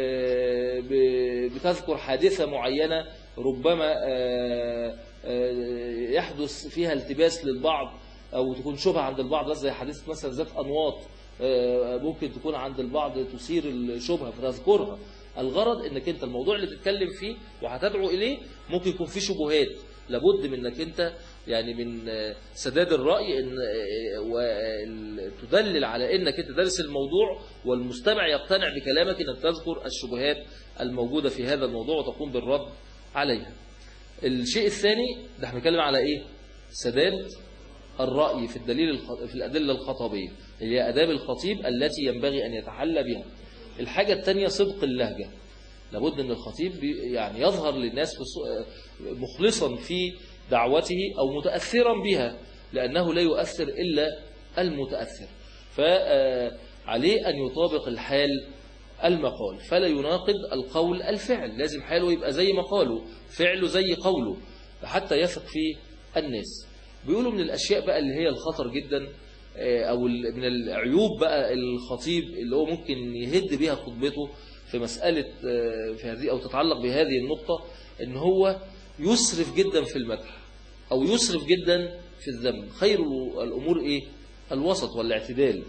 بتذكر حادثه معينه ربما يحدث فيها التباس للبعض، او تكون شبهه عند البعض، زي حادثه مثلا ذات انواط ممكن تكون عند البعض تثير الشبهه فتذكرها. الغرض انك انت الموضوع اللي تتكلم فيه وهتدعو اليه ممكن يكون فيه شبهات، لابد من انك انت يعني من سداد الراي ان تدلل على انك انت دارس الموضوع والمستمع يقتنع بكلامك، انك تذكر الشبهات الموجوده في هذا الموضوع وتقوم بالرد عليها. الشيء الثاني ده احنا بنتكلم على ايه، سداد الراي في الدليل في الادله الخطابيه، اللي هي اداب الخطيب التي ينبغي ان يتحلى بها. الحاجه الثانيه صدق اللهجه، لابد ان الخطيب يعني يظهر للناس مخلصا في دعوته او متاثرا بها، لانه لا يؤثر الا المتاثر، فعليه ان يطابق الحال المقال، فلا يناقض القول الفعل، لازم حاله يبقى زي مقاله، فعله زي قوله حتى يثق فيه الناس. بيقولوا من الاشياء بقى اللي هي الخطر جدا، او من العيوب بقى الخطيب اللي هو ممكن يهد بها خطبته في مسألة في هذه أو تتعلق بهذه النقطة، إن هو يسرف جدا في المدح أو يسرف جدا في الذم. خير الأمور إيه؟ الوسط والاعتدال.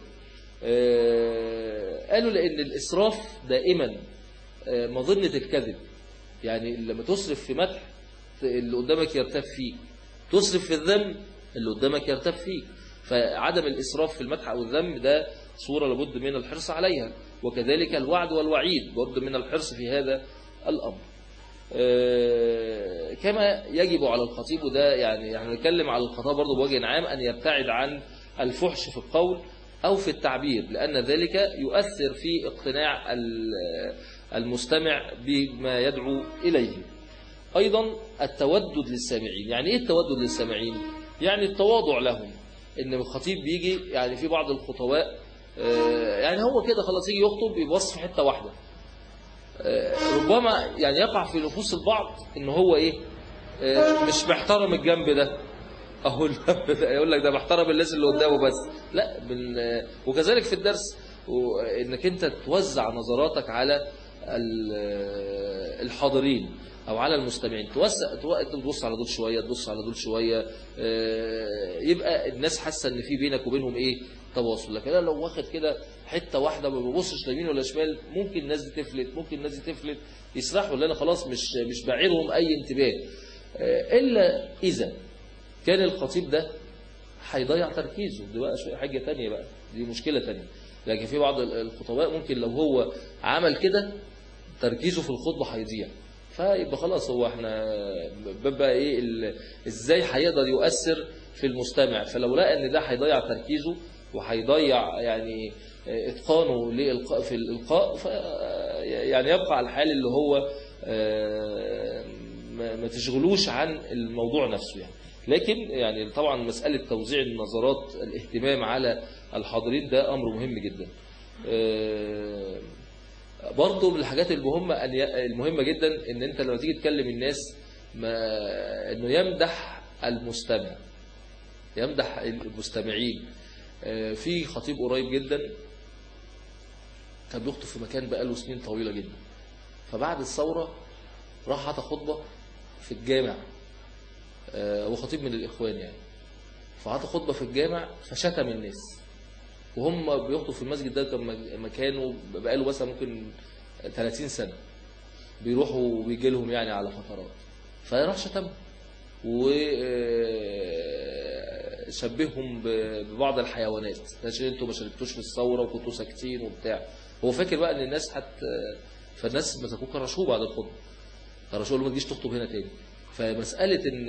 قالوا لأن الإسراف دائما مظنة الكذب، يعني لما تصرف في مدح اللي قدامك يرتاب فيك، تسرف في الذم اللي قدامك يرتاب فيك. فعدم الإسراف في المدح أو الذم ده صورة لابد من الحرص عليها، وكذلك الوعد والوعيد لابد من الحرص في هذا الأمر. كما يجب على الخطيب، وده يعني يعني نتكلم على الخطاب برضه بوجه عام، أن يبتعد عن الفحش في القول أو في التعبير، لأن ذلك يؤثر في اقتناع المستمع بما يدعو إليه. أيضا التودد للسامعين. يعني إيه التودد للسامعين؟ يعني التواضع لهم. إن الخطيب بيجي يعني في بعض الخطباء يعني هو كده خلاص يجي يخطب يبص في حتة واحدة، ربما يعني يقع في نفوس البعض إن هو إيه، مش محترم الجنب ده، أهو يقول لك ده محترم الناس اللي قدامه بس، لا. وكذلك في الدرس، إنك أنت توزع نظراتك على الحاضرين أو على المستمعين، توسع تبص على دول شوية، تبص على دول شوية، يبقى الناس حاسة إن في بينك وبينهم إيه، تواصل. لكن أنا لو واخد كده حتة واحدة ما ببصش يمين ولا شمال، ممكن الناس دي تفلت، ممكن الناس دي تفلت، يسرحوا اللي أنا خلاص مش مش بعيرهم أي انتباه. إلا إذا كان الخطيب ده هيضيع تركيزه، دي بقى حاجة تانية بقى، دي مشكلة تانية. لكن في بعض الخطباء ممكن لو هو عمل كده تركيزه في الخطبة هيضيع، فيبقى خلاص هو احنا بقى ايه ازاي هيقدر يؤثر في المستمع. فلو لقى ان ده هيضيع تركيزه وهيضيع يعني إتقانه للإلقاء في الإلقاء يعني يبقى على الحال اللي هو ما تشغلوش عن الموضوع نفسه يعني. لكن يعني طبعا مسألة توزيع النظرات الاهتمام على الحاضرين ده أمر مهم جدا. برضه من الحاجات المهمة المهمة جدا ان انت لما تيجي تكلم الناس ما انه يمدح المستمع، يمدح المستمعين. في خطيب قريب جدا كان بيخطب في مكان بقاله سنين طويلة جدا، فبعد الثورة راح عطى خطبة في الجامع، هو خطيب من الإخوان يعني، فعطى خطبة في الجامع فشتم الناس، وهم بيخطبوا في المسجد ده كان مكانه بقاله مثلا ممكن ثلاثين سنة بيروحوا وبيجي لهم يعني على فترات، فراح شتم وشبههم ببعض الحيوانات، عشان انتوا ما شاركتوش في الثورة وكنتوا ساكتين وبتاع. هو فاكر بقى ان الناس حتى فالناس مسكوه كرشوه بعد الخطبة، كرشوه له ما تجيش تخطب هنا تاني. فمسألة ان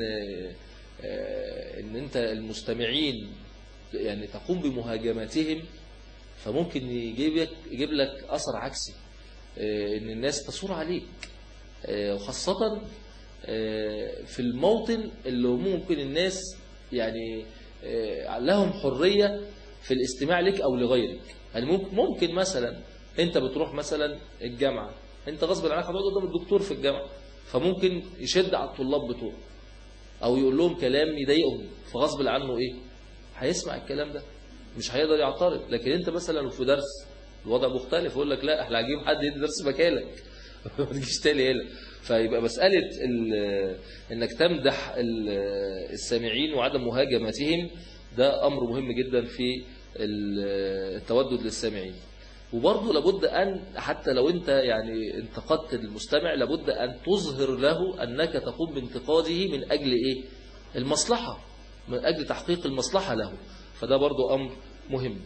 ان انت المستمعين يعني تقوم بمهاجمتهم فممكن يجيب يجيب لك أثر عكسي، ان الناس تصور عليك، وخاصة في الموطن اللي ممكن الناس يعني لهم حرية في الاستماع لك أو لغيرك. يعني ممكن, ممكن مثلا انت بتروح مثلا الجامعة، انت غصب عنك هتقعد قدام الدكتور في الجامعة، فممكن يشد على الطلاب بتوعه او يقول لهم كلام يضايقهم، فغصب عنه ايه هيسمع الكلام ده، مش هيقدر يعترض. لكن انت مثلا في درس الوضع مختلف، يقول لك لا احنا هنجيب حد يدي درس مكانك ما تجيش تاني هنا. فيبقى مسألة انك تمدح السامعين وعدم مهاجمتهم ده امر مهم جدا في التودد للسامعين. وبرضه لابد ان حتى لو انت يعني انتقدت المستمع لابد ان تظهر له انك تقوم بانتقاده من اجل ايه المصلحة، من اجل تحقيق المصلحة له، فده برضه امر مهم.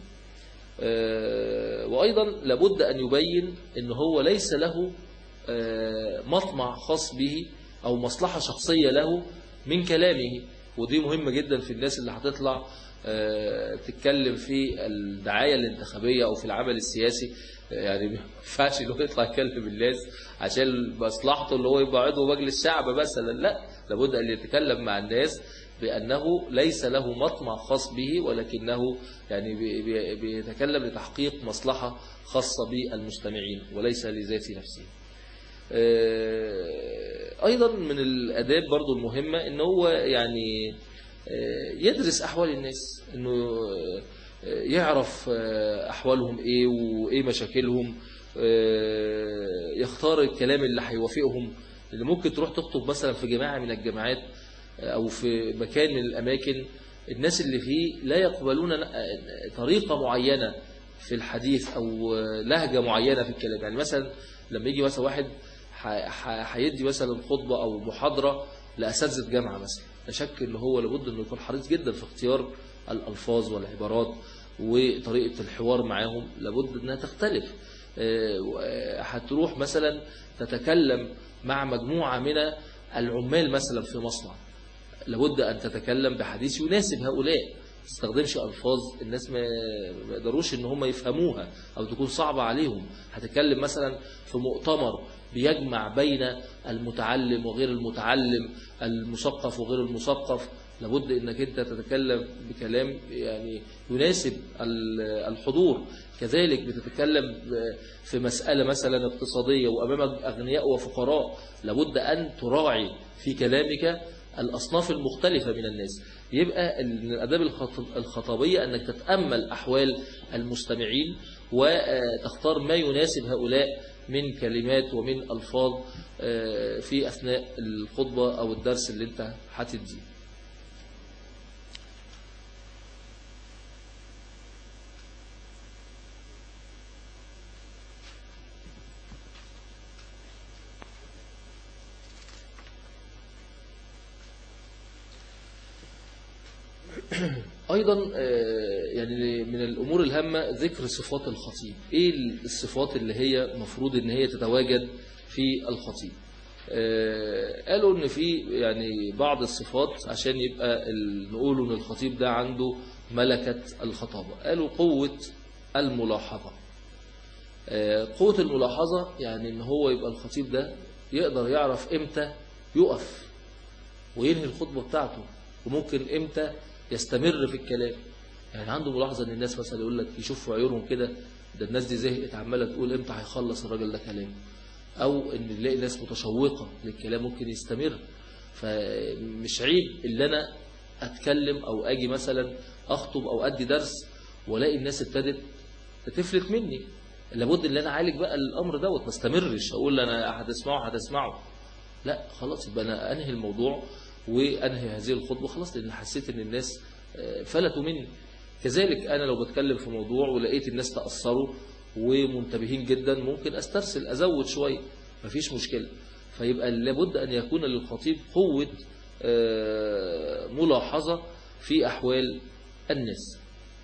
وايضا لابد ان يبين ان هو ليس له مطمع خاص به او مصلحة شخصية له من كلامه، ودي مهمة جدا في الناس اللي هتطلع تتكلم في الدعاية الانتخابية او في العمل السياسي. يعني ما ينفعش انه يطلع يكلم الناس عشان مصلحته اللي هو يبقى عضو مجلس شعب مثلا، لا، لابد ان يتكلم مع الناس بأنه ليس له مطمع خاص به، ولكنه يعني بيتكلم لتحقيق مصلحة خاصة بالمستمعين وليس لذات نفسه. أيضا من الآداب برضو المهمة إنه هو يعني يدرس أحوال الناس، إنه يعرف أحوالهم إيه وإيه مشاكلهم، يختار الكلام اللي هيوافقهم. اللي ممكن تروح تخطب مثلا في جماعة من الجماعات أو في مكان من الأماكن الناس اللي فيه لا يقبلون طريقة معينة في الحديث أو لهجة معينة في الكلام. يعني مثلا لما يجي مثلا واحد هيدي مثلا خطبة أو محاضرة لأساتذة جامعة مثلا، لا شك إن هو لابد إنه يكون حريص جدا في اختيار الألفاظ والعبارات وطريقة الحوار معاهم، لابد إنها تختلف. هتروح مثلا تتكلم مع مجموعة من العمال مثلا في مصنع، لابد أن تتكلم بحديث يناسب هؤلاء، ما تستخدمش ألفاظ الناس ما يقدروش إن هم يفهموها أو تكون صعبة عليهم. هتكلم مثلا في مؤتمر بيجمع بين المتعلم وغير المتعلم، المثقف وغير المثقف، لابد انك انت تتكلم بكلام يعني يناسب الحضور. كذلك بتتكلم في مسألة مثلا اقتصادية وأمامك أغنياء وفقراء، لابد أن تراعي في كلامك الأصناف المختلفة من الناس. يبقى من الآداب الخطابية أنك تتأمل أحوال المستمعين وتختار ما يناسب هؤلاء من كلمات ومن ألفاظ في أثناء الخطبة أو الدرس اللي انت هتديه. أيضا يعني من الأمور الهامة ذكر صفات الخطيب. إيه الصفات اللي هي مفروض إن هي تتواجد في الخطيب؟ قالوا إن في يعني بعض الصفات عشان يبقى نقولوا إن الخطيب ده عنده ملكة الخطابة. قالوا قوة الملاحظة. قوة الملاحظة يعني ان هو يبقى الخطيب ده يقدر يعرف امتى يقف وينهي الخطبة بتاعته، وممكن امتى يستمر في الكلام. يعني عنده ملاحظة ان الناس مثلا يقول لك يشوفوا عيونهم كده، ده الناس دي زهقت عمالة تقول امتى هيخلص الراجل ده كلام، او ان نلاقي ناس متشوقة للكلام ممكن يستمر. فمش عيب اللي انا اتكلم او اجي مثلا اخطب او ادي درس والاقي الناس ابتدت تفلت مني، لابد ان انا اعالج بقى الامر دوت، ما استمرش اقول انا هتسمعه هتسمعه لا خلاص، يبقى انا انهي الموضوع وانهي هذه الخطبه خلاص، لان حسيت ان الناس فلتوا مني. كذلك انا لو بتكلم في موضوع ولقيت الناس تاثروا ومنتبهين جدا ممكن استرسل ازود شويه، مفيش مشكله. فيبقى لابد ان يكون للخطيب قوه ملاحظه في احوال الناس.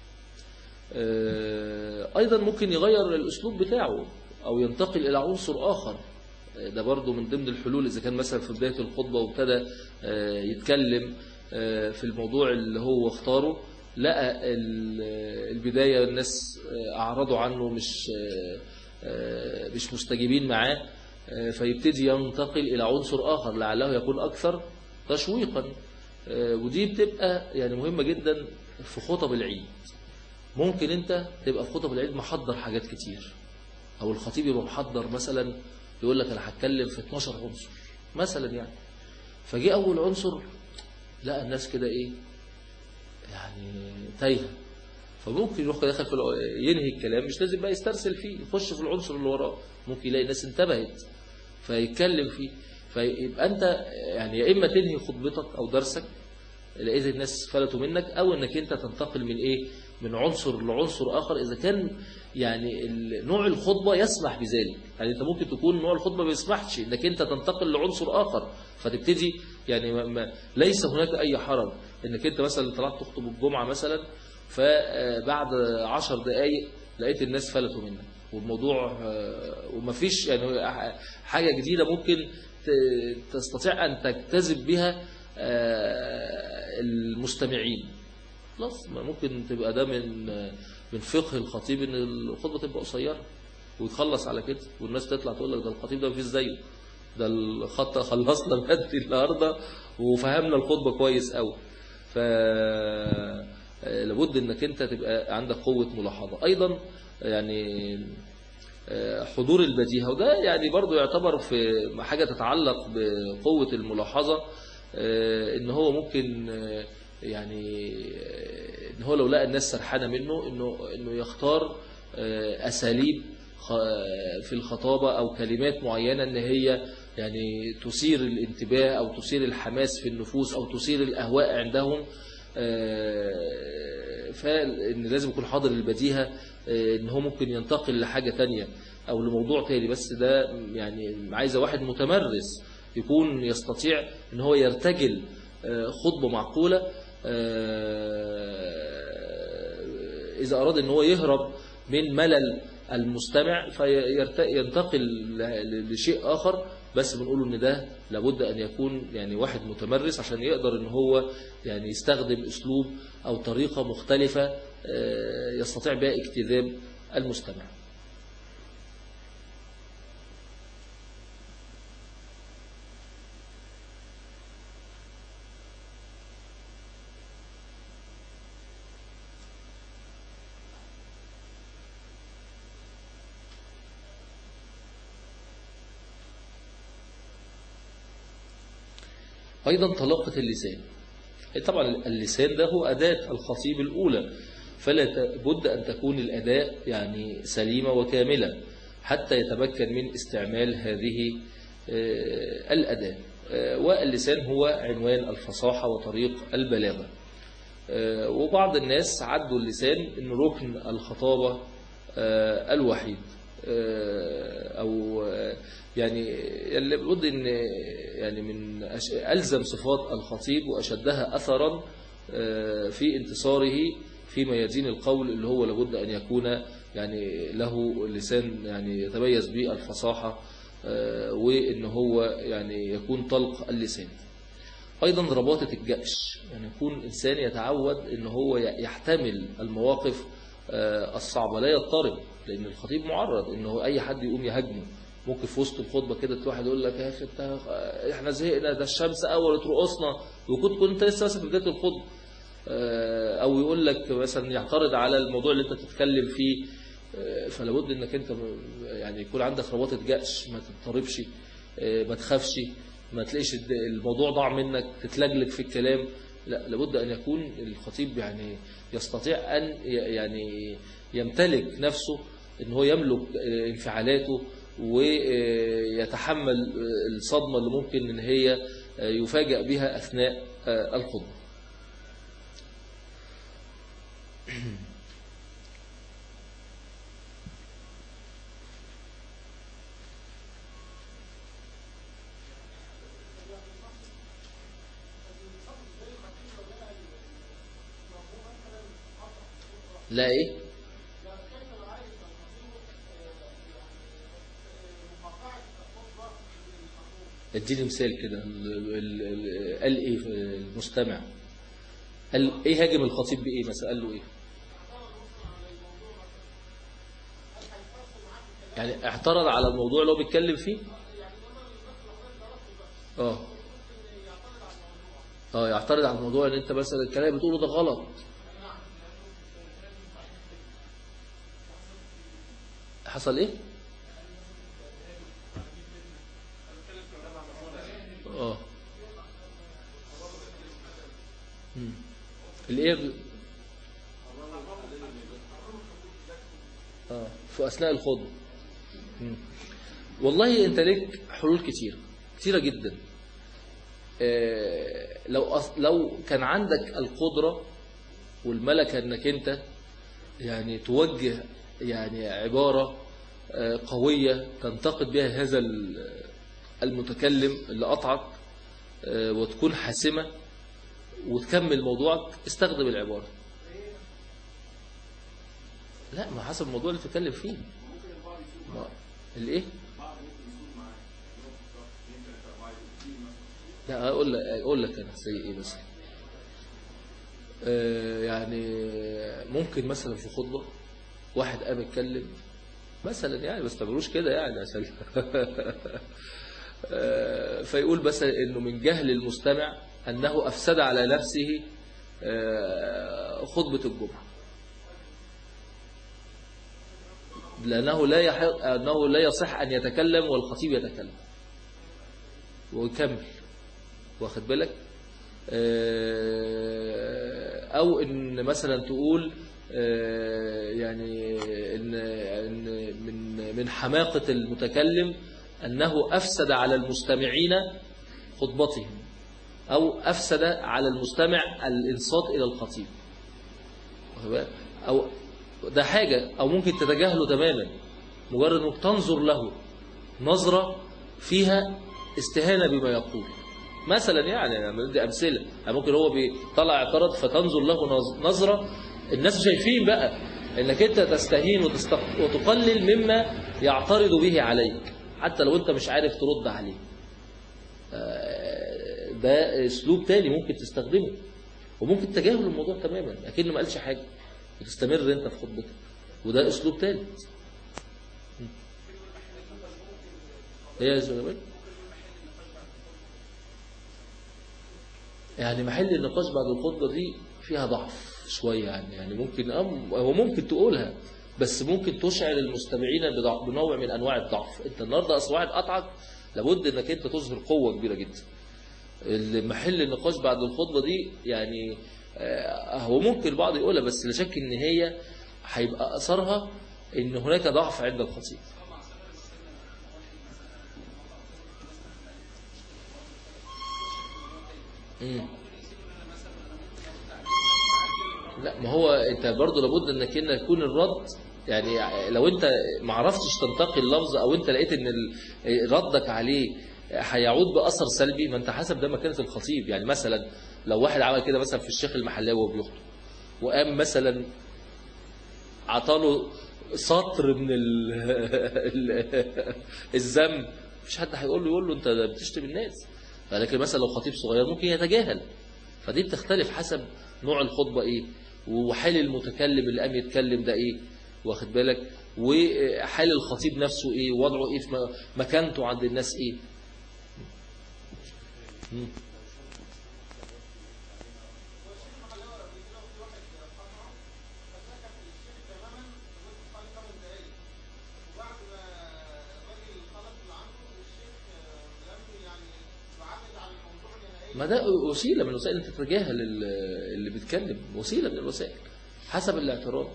أيضا ممكن يغير الأسلوب بتاعه أو ينتقل إلى عنصر آخر، ده برضو من ضمن الحلول. إذا كان مثلا في بداية الخطبة وابتدى يتكلم في الموضوع اللي هو اختاره، لقى البداية الناس أعرضوا عنه مش مش مستجيبين معاه، فيبتدي ينتقل إلى عنصر آخر لعله يكون أكثر تشويقا. ودي بتبقى يعني مهمة جدا في خطب العيد. ممكن انت تبقى في خطب العيد محضر حاجات كتير، او الخطيب يبقى محضر مثلا يقول لك انا هتكلم في اتناشر عنصر مثلا يعني، فجي اول عنصر لقى الناس كده ايه يعني تايهه، فممكن يروح داخل في ينهي الكلام، مش لازم بقى يسترسل فيه، يخش في العنصر اللي وراه، ممكن يلاقي الناس انتبهت فيتكلم فيه. فيبقى انت يعني يا اما تنهي خطبتك او درسك لقيت الناس فلتوا منك، او انك انت تنتقل من ايه من عنصر لعنصر آخر إذا كان يعني نوع الخطبة يسمح بذلك. يعني أنت ممكن تكون نوع الخطبة ما يسمحش إنك أنت تنتقل لعنصر آخر، فتبتدي يعني ما ما ليس هناك أي حرج إنك أنت مثلا طلعت تخطب الجمعة مثلا، فبعد عشر دقايق لقيت الناس فلتوا منك والموضوع وما فيش يعني حاجة جديدة ممكن تستطيع أن تجتذب بها المستمعين. خلاص ممكن تبقى ده من من فقه الخطيب ان الخطبه تبقى قصيره ويتخلص على كده، والناس تطلع تقول لك ده الخطيب ده مفيش زيه، ده الخط خلصنا بدري النهارده وفهمنا الخطبه كويس قوي. ف لابد انك انت تبقى عندك قوه ملاحظه. ايضا يعني حضور البديهه، وده يعني برضو يعتبر في حاجه تتعلق بقوه الملاحظه، ان هو ممكن يعني ان هو لو لقى الناس سرحانه منه انه انه يختار اساليب في الخطابه او كلمات معينه ان هي يعني تثير الانتباه او تثير الحماس في النفوس او تثير الاهواء عندهم. فان لازم يكون حاضر البديهه، ان هو ممكن ينتقل لحاجه تانية او لموضوع تاني، بس ده يعني عايزه واحد متمرس يكون يستطيع ان هو يرتجل خطبه معقوله إذا أراد أن هو يهرب من ملل المستمع فينتقل لشيء آخر. بس بنقوله أن ده لابد أن يكون يعني واحد متمرس عشان يقدر أن هو يعني يستخدم أسلوب أو طريقة مختلفة يستطيع بها اجتذاب المستمع. أيضا طلاقة اللسان. طبعا اللسان ده هو أداة الخطيب الأولى، فلا بد أن تكون الأداة يعني سليمة وكاملة حتى يتمكن من استعمال هذه الأداة. واللسان هو عنوان الفصاحة وطريق البلاغة. وبعض الناس عدوا اللسان إنه ركن الخطابة الوحيد، أو يعني لابد ان يعني من ألزم صفات الخطيب وأشدها أثرا في انتصاره في ميادين القول اللي هو لابد أن يكون يعني له لسان يعني يتميز به الفصاحة، وإن هو يعني يكون طلق اللسان. أيضا رباطة الجأش، يعني يكون إنسان يتعود إن هو يحتمل المواقف الصعبة لا يضطرب، لأن الخطيب معرض إنه أي حد يقوم يهاجمه. ممكن في وسط الخطبة كده واحد يقول لك يا أخي انت احنا زهقنا، ده الشمس أول ترقصنا، وكنت كنت لسه مثلا في بداية الخطبة. أو يقول لك مثلا يعترض على الموضوع اللي أنت تتكلم فيه. فلا بد إنك أنت يعني يكون عندك رباطة جأش، ما تضطربش، ما تخافش، ما تلاقيش الموضوع ضاع منك تتلجلج في الكلام. لا، لابد أن يكون الخطيب يعني يستطيع أن يعني يمتلك نفسه، أن هو يملك انفعالاته ويتحمل الصدمة اللي ممكن أن هي يفاجأ بها أثناء الخطبة. لا ايه اديني مثال كده. قال ايه المستمع؟ قال ايه هاجم الخطيب بايه مثلا؟ قال له ايه؟ يعني اعترض على الموضوع اللي هو بيتكلم فيه. اه اه يعترض على الموضوع ان انت مثلا الكلام اللي بتقوله ده غلط. حصل ايه؟ اه الايه اه في اثناء الخطبه. والله انت ليك حلول كتيره كتيره جدا. آه لو لو كان عندك القدره والملكه انك انت يعني توجه يعني عباره آه قويه تنتقد بها هذا المتكلم اللي قطعك، آه وتكون حاسمه وتكمل موضوعك، استخدم العباره. لا، ما حسب الموضوع اللي تتكلم فيه. الايه؟ لا اقول لك اقول لك انا زي ايه مثلا. آه يعني ممكن مثلا في خطبه واحد قام يتكلم مثلا، يعني بس ما تعملوش كده يعني عشان آه فيقول مثلا انه من جهل المستمع انه افسد على نفسه آه خطبه الجمعه، لأنه لا يحق أنه لا يصح أن يتكلم والخطيب يتكلم، ويكمل. واخد بالك؟ أو إن مثلا تقول يعني إن من من حماقة المتكلم أنه أفسد على المستمعين خطبتهم، أو أفسد على المستمع الإنصات إلى الخطيب. أو ده حاجة، أو ممكن تتجاهله تماما، مجرد أنك تنظر له نظرة فيها استهانة بما يقول مثلا. يعني دي أمثلة. يعني ممكن هو بيطلع اعتراض فتنظر له نظرة الناس شايفين بقى أنك أنت تستهين وتقلل مما يعترض به عليك، حتى لو أنت مش عارف ترد عليه. ده أسلوب تاني ممكن تستخدمه، وممكن تجاهل الموضوع تماما أكنه ما قالش حاجة وتستمر انت في خطبتك، وده اسلوب ثالث. ايه يا زلمه؟ يعني محل النقاش بعد الخطبه دي فيها ضعف شويه، يعني يعني ممكن هو ممكن تقولها، بس ممكن تشعر المستمعين بنوع من انواع الضعف. انت النهارده اصل واحد قطعك، لابد انك انت تظهر قوه كبيره جدا. محل النقاش بعد الخطبه دي يعني هو ممكن البعض يقولها، بس لا شك ان هي هيبقى اثرها ان هناك ضعف عند الخطيب. امم لا، ما هو انت برضه لابد انك ان يكون الرد، يعني لو انت ما عرفتش تنتقي اللفظ، او انت لقيت ان ردك عليه هيعود باثر سلبي، ما انت حسب ده مكانه الخطيب. يعني مثلا لو واحد عمل كده مثلا في الشيخ المحلاوي وبيخطب، وقام مثلا عطاله سطر من الذم، مفيش حد هيقول له يقول له انت بتشتم الناس. لكن مثلا لو خطيب صغير ممكن يتجاهل. فدي بتختلف حسب نوع الخطبه ايه وحال المتكلم اللي قام يتكلم ده ايه، واخد بالك، وحال الخطيب نفسه ايه، وضعه ايه في مكانته عند الناس ايه. ما ده وسيلة من وسائل انت تتجاهل اللي بيتكلم، وسيلة من الوسائل حسب الاعتراض.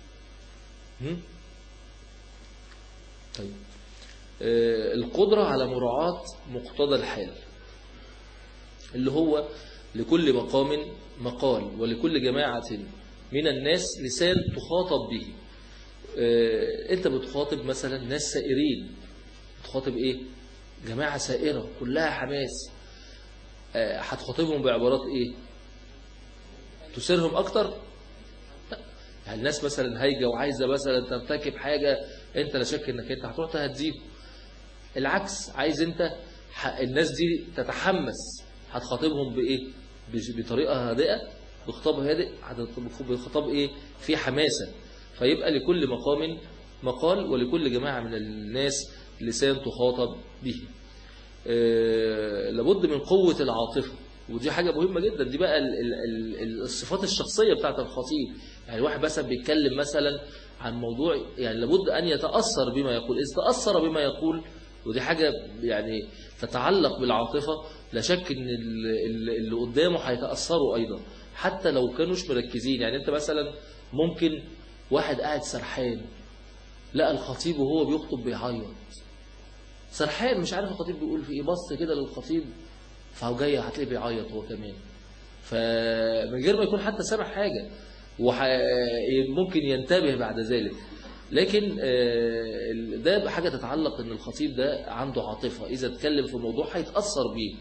طيب آه القدرة على مراعاة مقتضى الحال، اللي هو لكل مقام مقال ولكل جماعة من الناس لسان تخاطب به. آه انت بتخاطب مثلا ناس سائرين، بتخاطب ايه، جماعة سائرة كلها حماس، هتخاطبهم بعبارات ايه تسيرهم اكتر؟ لا. يعني الناس مثلا هايجه وعايزه مثلا ترتكب حاجه، انت لا شك انك انت هتروح تهديه. العكس، عايز انت الناس دي تتحمس، هتخاطبهم بايه، بطريقه هادئه، بخطاب هادئ، بخطاب ايه في حماسه. فيبقى لكل مقام مقال ولكل جماعه من الناس لسان تخاطب به. آه لابد من قوة العاطفة، ودي حاجة مهمة جدا. دي بقى ال ال ال الصفات الشخصية بتاعت الخطيب. يعني واحد مثلا بيتكلم مثلا عن موضوع، يعني لابد أن يتأثر بما يقول. إذا تأثر بما يقول، ودي حاجة يعني تتعلق بالعاطفة، لا شك أن اللي قدامه هيتأثروا أيضا حتى لو كانوش مركزين. يعني أنت مثلا ممكن واحد قاعد سرحان، لقى الخطيب وهو بيخطب بيعيط، سرحان مش عارف الخطيب بيقول في ايه، بص كده للخطيب فهو جاي هتلاقيه بيعيط هو كمان، فمن غير ما يكون حتى سامع حاجه، وممكن ينتبه بعد ذلك. لكن ده حاجه تتعلق ان الخطيب ده عنده عاطفه، اذا اتكلم في موضوع هيتاثر بيه.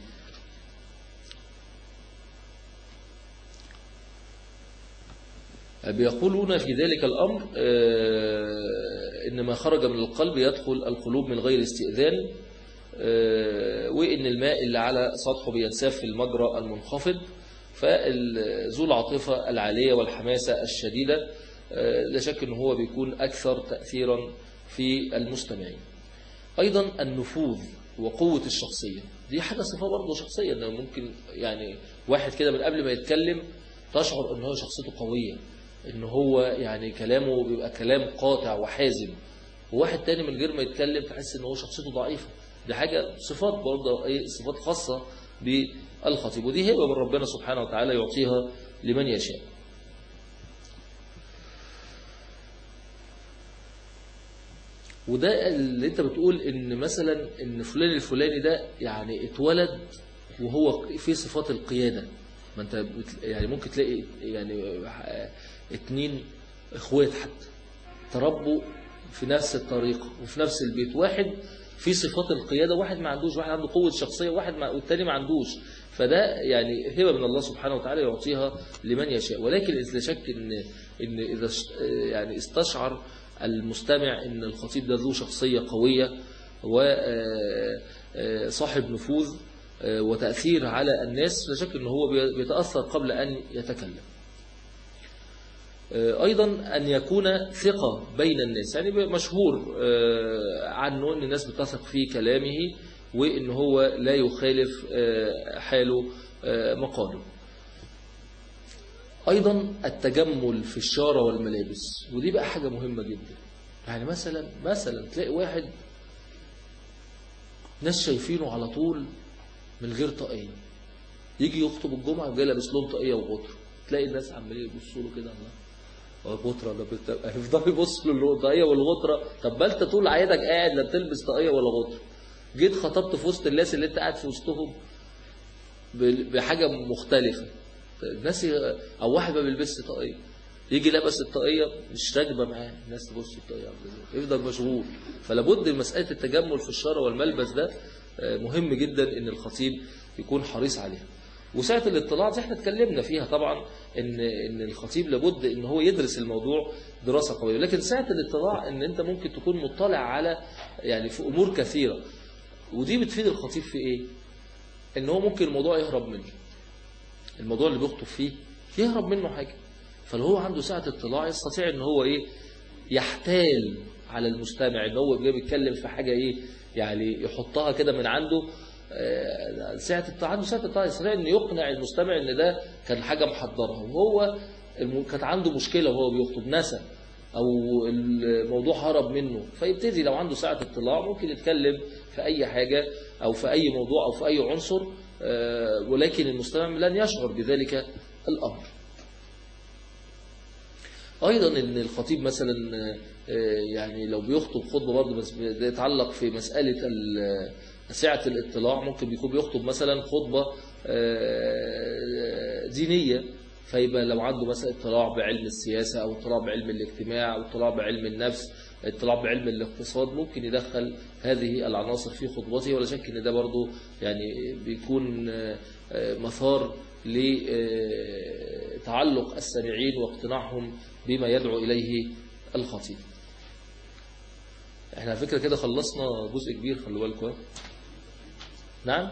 بيقولون في ذلك الأمر إن ما خرج من القلب يدخل القلوب من غير استئذان، وإن الماء اللي على سطحه بينساب في المجرى المنخفض. فذو العاطفة العالية والحماسة الشديدة لا شك أنه هو بيكون أكثر تأثيرا في المستمعين. أيضا النفوذ وقوة الشخصية، دي حاجة صفة برضه شخصية، أنه ممكن يعني واحد كده من قبل ما يتكلم تشعر أنه شخصيته قوية، ان هو يعني كلامه بيبقى كلام قاطع وحازم، وواحد تاني من غير ما يتكلم تحس ان هو شخصيته ضعيفة. دي حاجة صفات برضه ايه، صفات خاصة بالخطيب، ودي هبة من ربنا سبحانه وتعالى يعطيها لمن يشاء. وده اللي انت بتقول ان مثلا ان فلان الفلاني ده يعني اتولد وهو في صفات القيادة. ما انت يعني ممكن تلاقي يعني اتنين اخوات حتى تربوا في نفس الطريقة وفي نفس البيت، واحد في صفات القيادة واحد ما عندوش، واحد عنده قوة شخصية واحد ما والتاني ما عندوش. فده يعني هبة من الله سبحانه وتعالى يعطيها لمن يشاء. ولكن لا شك ان ان اذا يعني استشعر المستمع ان الخطيب ده ذو شخصية قوية وصاحب نفوذ وتأثير على الناس، لا شك أنه هو بيتأثر قبل أن يتكلم. أيضا أن يكون ثقة بين الناس، يعني مشهور عنه أن الناس بتثق في كلامه وأن هو لا يخالف حاله مقاله. أيضا التجمل في الشارة والملابس، ودي بقى حاجة مهمة جدا. يعني مثلا مثلا تلاقي واحد ناس شايفينه على طول من غير طاقية، يجي يخطب الجمعة وجاي لابس لهم طاقية وغطرة، تلاقي الناس عمالين يبصوا له كده، الله الغطرة ده هيفضلوا يبصوا له الطاقية والغطرة. طب ما انت طول عيادك قاعد لا بتلبس طاقية ولا غطرة، جيت خطبت في وسط الناس اللي انت قاعد في وسطهم بحاجة مختلفة، الناس او واحد ما بيلبسش طاقية يجي لابس الطاقية مش راكبه معاه، الناس تبص الطاقية يفضل مشغول. فلا بد من مسألة التجمل في الشارع والملبس ده مهم جدا ان الخطيب يكون حريص عليها. وساعة الاطلاع دي احنا اتكلمنا فيها طبعا ان ان الخطيب لابد ان هو يدرس الموضوع دراسة قوية. لكن ساعة الاطلاع ان انت ممكن تكون مطلع على يعني في امور كثيرة، ودي بتفيد الخطيب في ايه؟ ان هو ممكن الموضوع يهرب منه، الموضوع اللي بيخطب فيه يهرب منه حاجة، فلو هو عنده سعة اطلاع يستطيع ان هو ايه يحتال على المستمع، ان هو جاي بيتكلم في حاجة ايه يعني يحطها كده من عنده سعة اطلاع، عنده سعة اطلاع يستطيع ان يقنع المستمع ان ده كان حاجة محضرها، وهو كانت عنده مشكلة وهو بيخطب نسى او الموضوع هرب منه، فيبتدي لو عنده سعة اطلاع ممكن يتكلم في اي حاجة او في اي موضوع او في اي عنصر، ولكن المستمع لن يشعر بذلك الامر. ايضا ان الخطيب مثلا يعني لو بيخطب خطبه برضه يتعلق في مساله سعه الاطلاع، ممكن بيكون بيخطب مثلا خطبه دينيه، فيبقى لو عنده مثلا اطلاع بعلم السياسه او اطلاع بعلم الاجتماع او اطلاع بعلم النفس، اطلاع بعلم الاقتصاد، ممكن يدخل هذه العناصر في خطبته، ولا شك ان ده برضه يعني بيكون مثار لتعلق السامعين واقتناعهم بما يدعو إليه الخطيب. احنا على فكرة كده خلصنا جزء كبير، خلوا بالكم. نعم.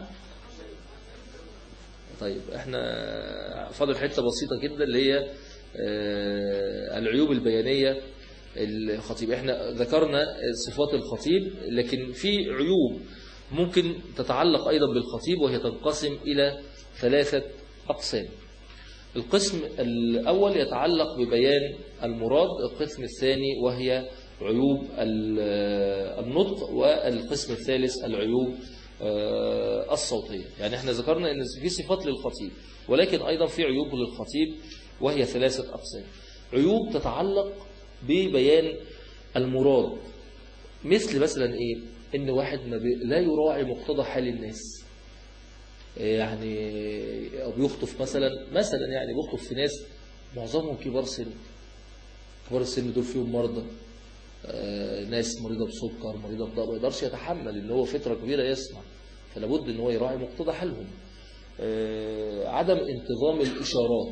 طيب احنا فاضل حتة بسيطة كده اللي هي العيوب البيانية الخطيب. احنا ذكرنا صفات الخطيب، لكن في عيوب ممكن تتعلق أيضا بالخطيب، وهي تنقسم إلى ثلاثة أقسام. القسم الأول يتعلق ببيان المراد، القسم الثاني وهي عيوب النطق، والقسم الثالث العيوب الصوتية. يعني احنا ذكرنا ان في صفات للخطيب، ولكن أيضا في عيوب للخطيب وهي ثلاثة أقسام. عيوب تتعلق ببيان المراد، مثل مثلا ايه؟ ان واحد ما لا يراعي مقتضى حال الناس، يعني أو بيخطف مثلا مثلا يعني بيخطف في ناس معظمهم كبار سن، كبار السن دول فيهم مرضى، ناس مريضة بسكر، مريضة بضغط، ما يقدرش يتحمل ان هو فترة كبيرة يسمع، فلا بد ان هو يراعي مقتضى حالهم. عدم انتظام الإشارات،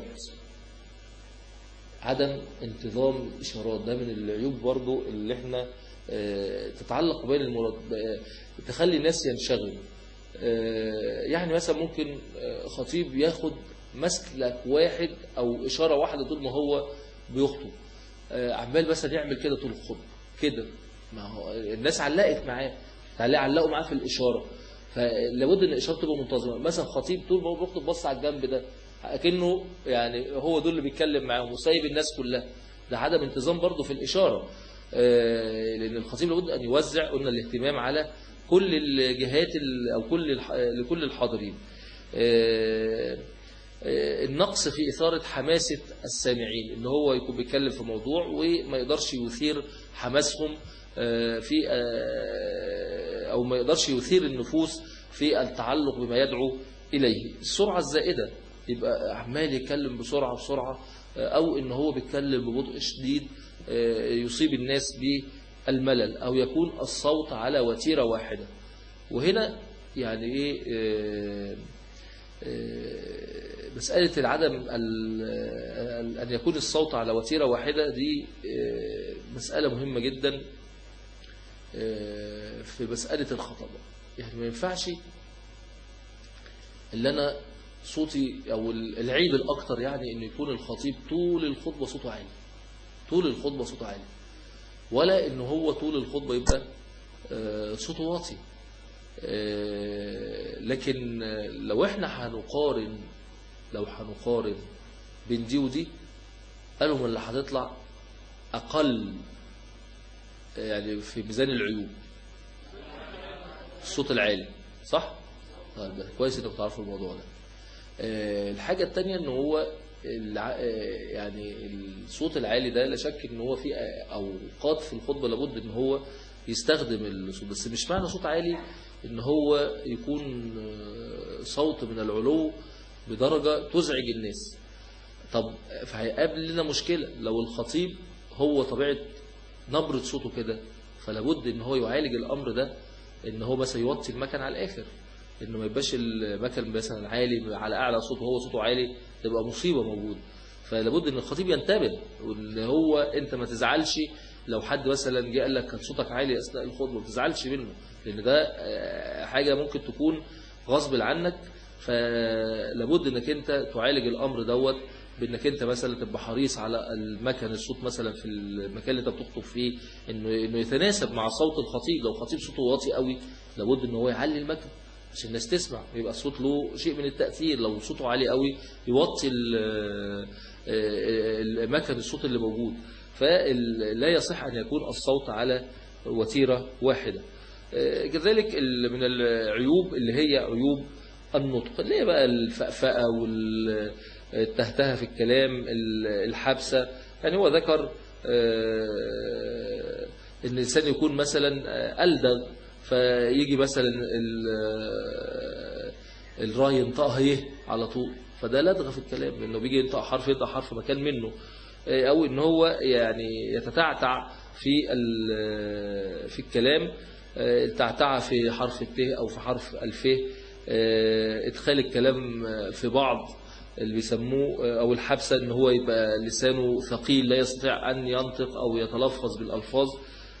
عدم انتظام الإشارات ده من العيوب برضو اللي احنا تتعلق بين المراد، تخلي الناس ينشغلوا. يعني مثلا ممكن خطيب ياخد مسلك واحد او اشاره واحده طول ما هو بيخطب، عمال مثلا يعمل كده طول الخطبه كده، ما هو الناس علقت معاه، علقوا معاه في الاشاره، فلابد ان الاشاره تبقى منتظمه. مثلا خطيب طول ما هو بيخطب بص على الجنب ده اكنه يعني هو دول اللي بيتكلم معاهم وسايب الناس كلها، ده عدم انتظام برضه في الاشاره، لان الخطيب لابد ان يوزع قلنا الاهتمام على كل الجهات أو كل لكل الحاضرين. النقص في إثارة حماسة السامعين، إن هو يكون بيتكلم في موضوع وما يقدرش يثير حماسهم في أو ما يقدرش يثير النفوس في التعلق بما يدعو إليه. السرعة الزائدة، يبقى عمال يتكلم بسرعة بسرعة، أو إن هو بيتكلم ببطء شديد يصيب الناس بالملل، أو يكون الصوت على وتيرة واحدة. وهنا يعني إيه مسألة العدم أن يكون الصوت على وتيرة واحدة دي مسألة مهمة جدا في مسألة الخطبة. يعني ما ينفعش اللي أنا صوتي أو العيب الأكتر يعني أن يكون الخطيب طول الخطبة صوته عالي، طول الخطبة صوته عالي، ولا أنه هو طول الخطبة يبقى صوته واطي. لكن لو احنا هنقارن لو هنقارن بين دي ودي، قالوا من اللي هتطلع أقل يعني في ميزان العيوب الصوت العالي، صح؟ طيب كويس انكم تعرفوا الموضوع ده. الحاجة التانية ان هو يعني الصوت العالي ده لا شك ان هو في اوقات في الخطبة لابد ان هو يستخدم الصوت، بس مش معنى صوت عالي ان هو يكون صوت من العلو بدرجة تزعج الناس. طب فهيقابل لنا مشكلة لو الخطيب هو طبيعة نبرة صوته كده، فلابد ان هو يعالج الامر ده، ان هو مثلا يوطي المكن على الاخر، انه ما يبقاش المكن مثلا عالي على اعلى صوت وهو صوته عالي، تبقى مصيبة موجودة. فلابد ان الخطيب ينتبه، وان هو انت ما تزعلش لو حد مثلا جه قال لك كان صوتك عالي اثناء الخطبه، ما تزعلش منه، لان ده حاجه ممكن تكون غصب عنك، فلابد انك انت تعالج الامر دوت بأنك أنت مثلا تبقى حريص على المكان الصوت مثلا في المكان اللي أنت بتخطب فيه إنه إنه يتناسب مع صوت الخطيب. لو خطيب صوته واطي قوي لابد إنه هو يعلي المكان عشان الناس تسمع، يبقى الصوت له شيء من التأثير. لو صوته عالي قوي يوطي المكان الصوت اللي موجود. فلا يصح أن يكون الصوت على وتيرة واحدة. كذلك من العيوب اللي هي عيوب النطق، اللي هي بقى الفأفأة والتهتها في الكلام، الحبسة. يعني هو ذكر ان الانسان يكون مثلا ألدغ، فيجي مثلا الراء ينطقها يه على طول، فده لدغ في الكلام، لانه بيجي ينطق حرف ينطق حرف مكان منه، او ان هو يعني يتتعتع في في الكلام، التعتعة في حرف الت او في حرف الف، ادخال الكلام في بعض اللي بيسموه، او الحبسة ان هو يبقى لسانه ثقيل لا يستطيع ان ينطق او يتلفظ بالالفاظ.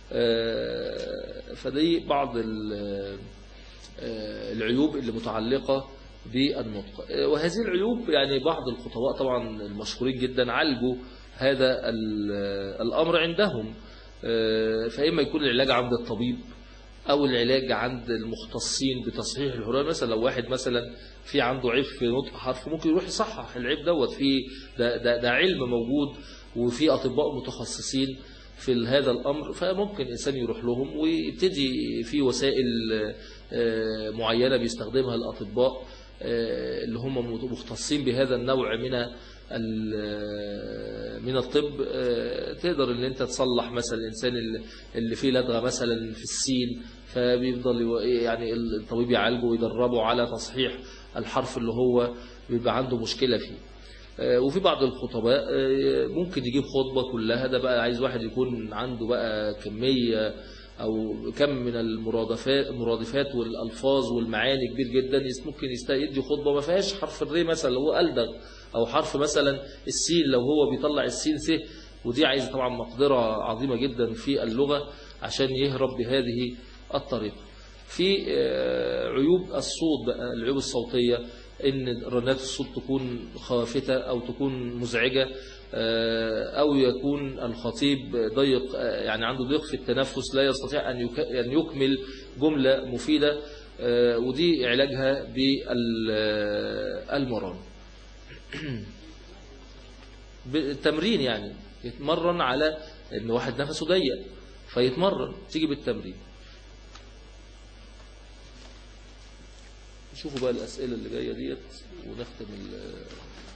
فدي بعض العيوب اللي متعلقة بالنطق. وهذه العيوب يعني بعض الخطباء طبعا المشهورين جدا عالجوا هذا الأمر عندهم. فإما يكون العلاج عند الطبيب أو العلاج عند المختصين بتصحيح الحروف. مثلا لو واحد مثلا في عنده عيب في نطق حرف ممكن يروح يصحح العيب دوت، في ده, ده, ده علم موجود وفي أطباء متخصصين في هذا الأمر، فممكن إنسان يروح لهم ويبتدي في وسائل معينة بيستخدمها الأطباء اللي هم مختصين بهذا النوع من من الطب. تقدر ان انت تصلح مثلا الانسان اللي فيه لدغه مثلا في السين، فبيفضل يعني الطبيب يعالجه ويدربه على تصحيح الحرف اللي هو بيبقى عنده مشكلة فيه. وفي بعض الخطباء ممكن يجيب خطبة كلها، ده بقى عايز واحد يكون عنده بقى كمية أو كم من المرادفات المرادفات والألفاظ والمعاني كبير جدا، ممكن يدي خطبة ما فيهاش حرف الري مثلا لو هو ألدغ، أو حرف مثلا السين لو هو بيطلع السين س، ودي عايز طبعا مقدرة عظيمة جدا في اللغة عشان يهرب بهذه الطريقة. في عيوب الصوت بقى، العيوب الصوتية، ان رنات الصوت تكون خافتة او تكون مزعجة، او يكون الخطيب ضيق، يعني عنده ضيق في التنفس لا يستطيع ان يكمل جملة مفيدة، ودي علاجها بالمران. بالتمرين، يعني يتمرن على ان واحد نفسه ضيق فيتمرن، تيجي بالتمرين. شوفوا بقى الأسئلة اللي جاية ديت ونختم ال